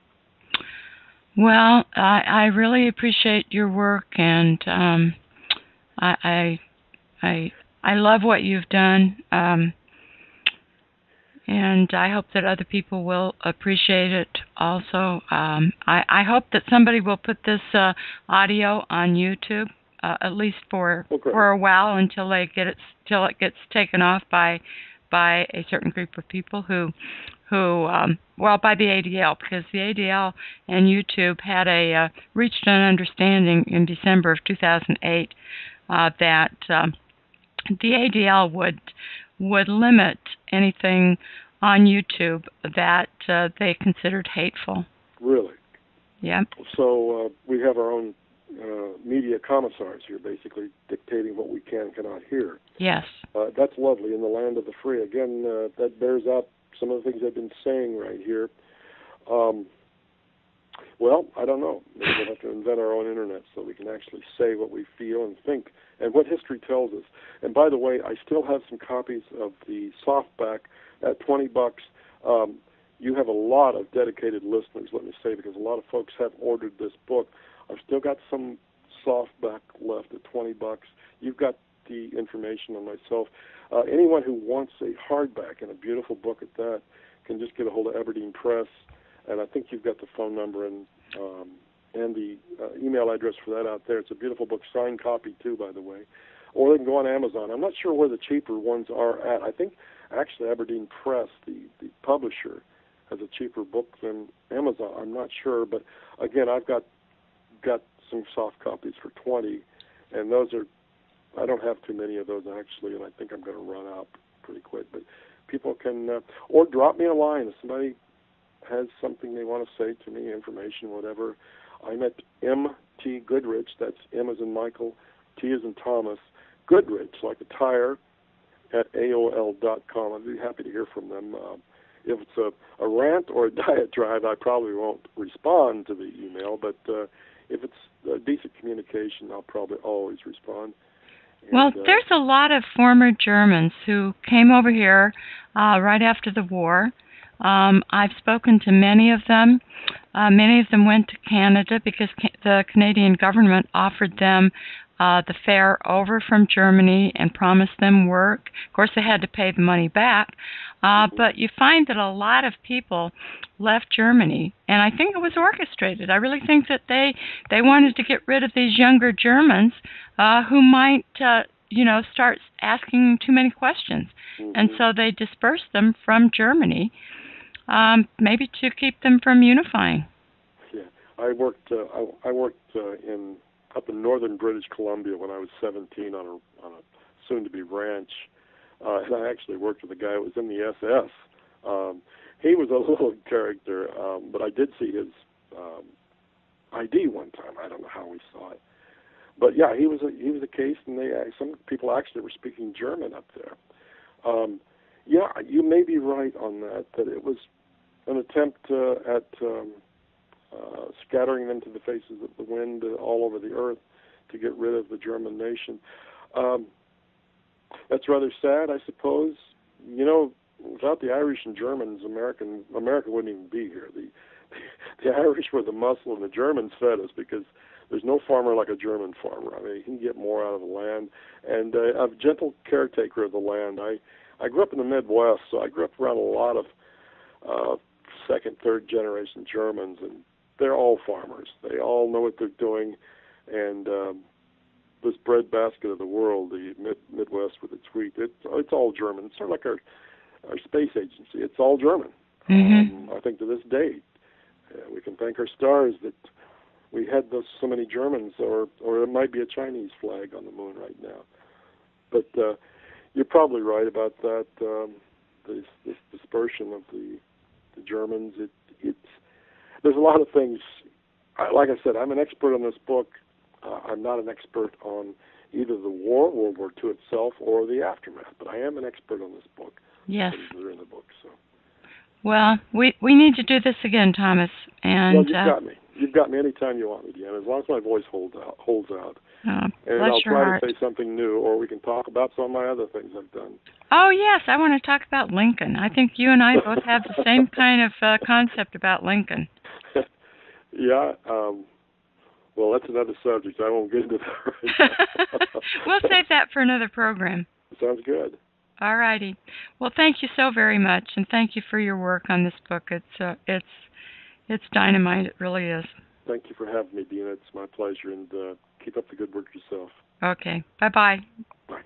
Well, I, I really appreciate your work, and um, I, I, I, I love what you've done, um, and I hope that other people will appreciate it also. Um, I, I hope that somebody will put this uh, audio on YouTube. Uh, at least for okay. for a while until they get it till it gets taken off by by a certain group of people who who um, well by the A D L, because the A D L and YouTube had a uh, reached an understanding in December of two thousand eight uh, that um, the A D L would would limit anything on YouTube that uh, they considered hateful. Really? Yeah. So uh, we have our own Uh, media commissars here, basically dictating what we can and cannot hear. Yes. Uh, that's lovely in the land of the free. Again, uh, that bears out some of the things I've been saying right here. Um, well, I don't know. Maybe we'll have to invent our own internet so we can actually say what we feel and think and what history tells us. And by the way, I still have some copies of the softback at twenty bucks. Um, you have a lot of dedicated listeners, let me say, because a lot of folks have ordered this book. I've still got some softback left at twenty bucks. You've got the information on myself. Uh, anyone who wants a hardback and a beautiful book at that can just get a hold of Aberdeen Press, and I think you've got the phone number and um, and the uh, email address for that out there. It's a beautiful book, signed copy too, by the way. Or they can go on Amazon. I'm not sure where the cheaper ones are at. I think actually Aberdeen Press, the, the publisher, has a cheaper book than Amazon. I'm not sure, but again, I've got got some soft copies for twenty, and those are, I don't have too many of those actually, and I think I'm going to run out pretty quick. But people can, uh, or drop me a line if somebody has something they want to say to me, information, whatever. I'm at M T Goodrich, that's M as in Michael, T as in Thomas, Goodrich, like a tire, at A O L dot com. I'd be happy to hear from them. Uh, if it's a, a rant or a diatribe, I probably won't respond to the email, but uh, if it's a decent communication, I'll probably always respond. And, well, uh, there's a lot of former Germans who came over here uh, right after the war. Um, I've spoken to many of them. Uh, many of them went to Canada because ca- the Canadian government offered them uh, the fare over from Germany and promised them work. Of course, they had to pay the money back. Uh, but you find that a lot of people left Germany, and I think it was orchestrated. I really think that they they wanted to get rid of these younger Germans uh, who might, uh, you know, start asking too many questions. mm-hmm. And so they dispersed them from Germany, um, maybe to keep them from unifying. Yeah, I worked. Uh, I, I worked uh, in up in northern British Columbia when I was seventeen on a on a soon-to-be ranch, uh, and I actually worked with a guy who was in the S S. Um, he was a little character, um, but I did see his um, I D one time. I don't know how we saw it, but yeah, he was a he was a case, and they some people actually were speaking German up there. Um, yeah, you may be right on that. That it was an attempt uh, at um, uh, scattering them to the faces of the wind uh, all over the earth to get rid of the German nation. Um, that's rather sad, I suppose. You know, without the Irish and Germans, American America wouldn't even be here. The the Irish were the muscle, and the Germans fed us, because there's no farmer like a German farmer. I mean, he can get more out of the land, and uh, a gentle caretaker of the land. I I grew up in the Midwest, so I grew up around a lot of uh, second, third generation Germans, and they're all farmers. They all know what they're doing, and um, this breadbasket of the world, the mid, Midwest with its wheat, it's it's all German. It's sort of like our our space agency. It's all German. Mm-hmm. Um, I think to this day, uh, we can thank our stars that we had those so many Germans, or or it might be a Chinese flag on the moon right now. But uh, you're probably right about that. Um, this, this dispersion of the the Germans. It it's there's a lot of things. I, like I said, I'm an expert on this book. Uh, I'm not an expert on either the war, World War Two itself, or the aftermath. But I am an expert on this book. Yes. Things that are in the book. So. Well, we we need to do this again, Thomas. And well, you've uh, got me. You've got me anytime you want me, Deanna, as long as my voice holds out. Holds out. Uh, and bless I'll your try heart. to say something new, or we can talk about some of my other things I've done. Oh, yes, I want to talk about Lincoln. I think you and I both have the same kind of uh, concept about Lincoln. Yeah, um, well, that's another subject. I won't get into that right now. We'll save that for another program. Sounds good. All righty. Well, thank you so very much, and thank you for your work on this book. It's uh, it's it's dynamite. It really is. Thank you for having me, Dina. It's my pleasure, and uh, keep up the good work yourself. Okay. Bye-bye. Bye.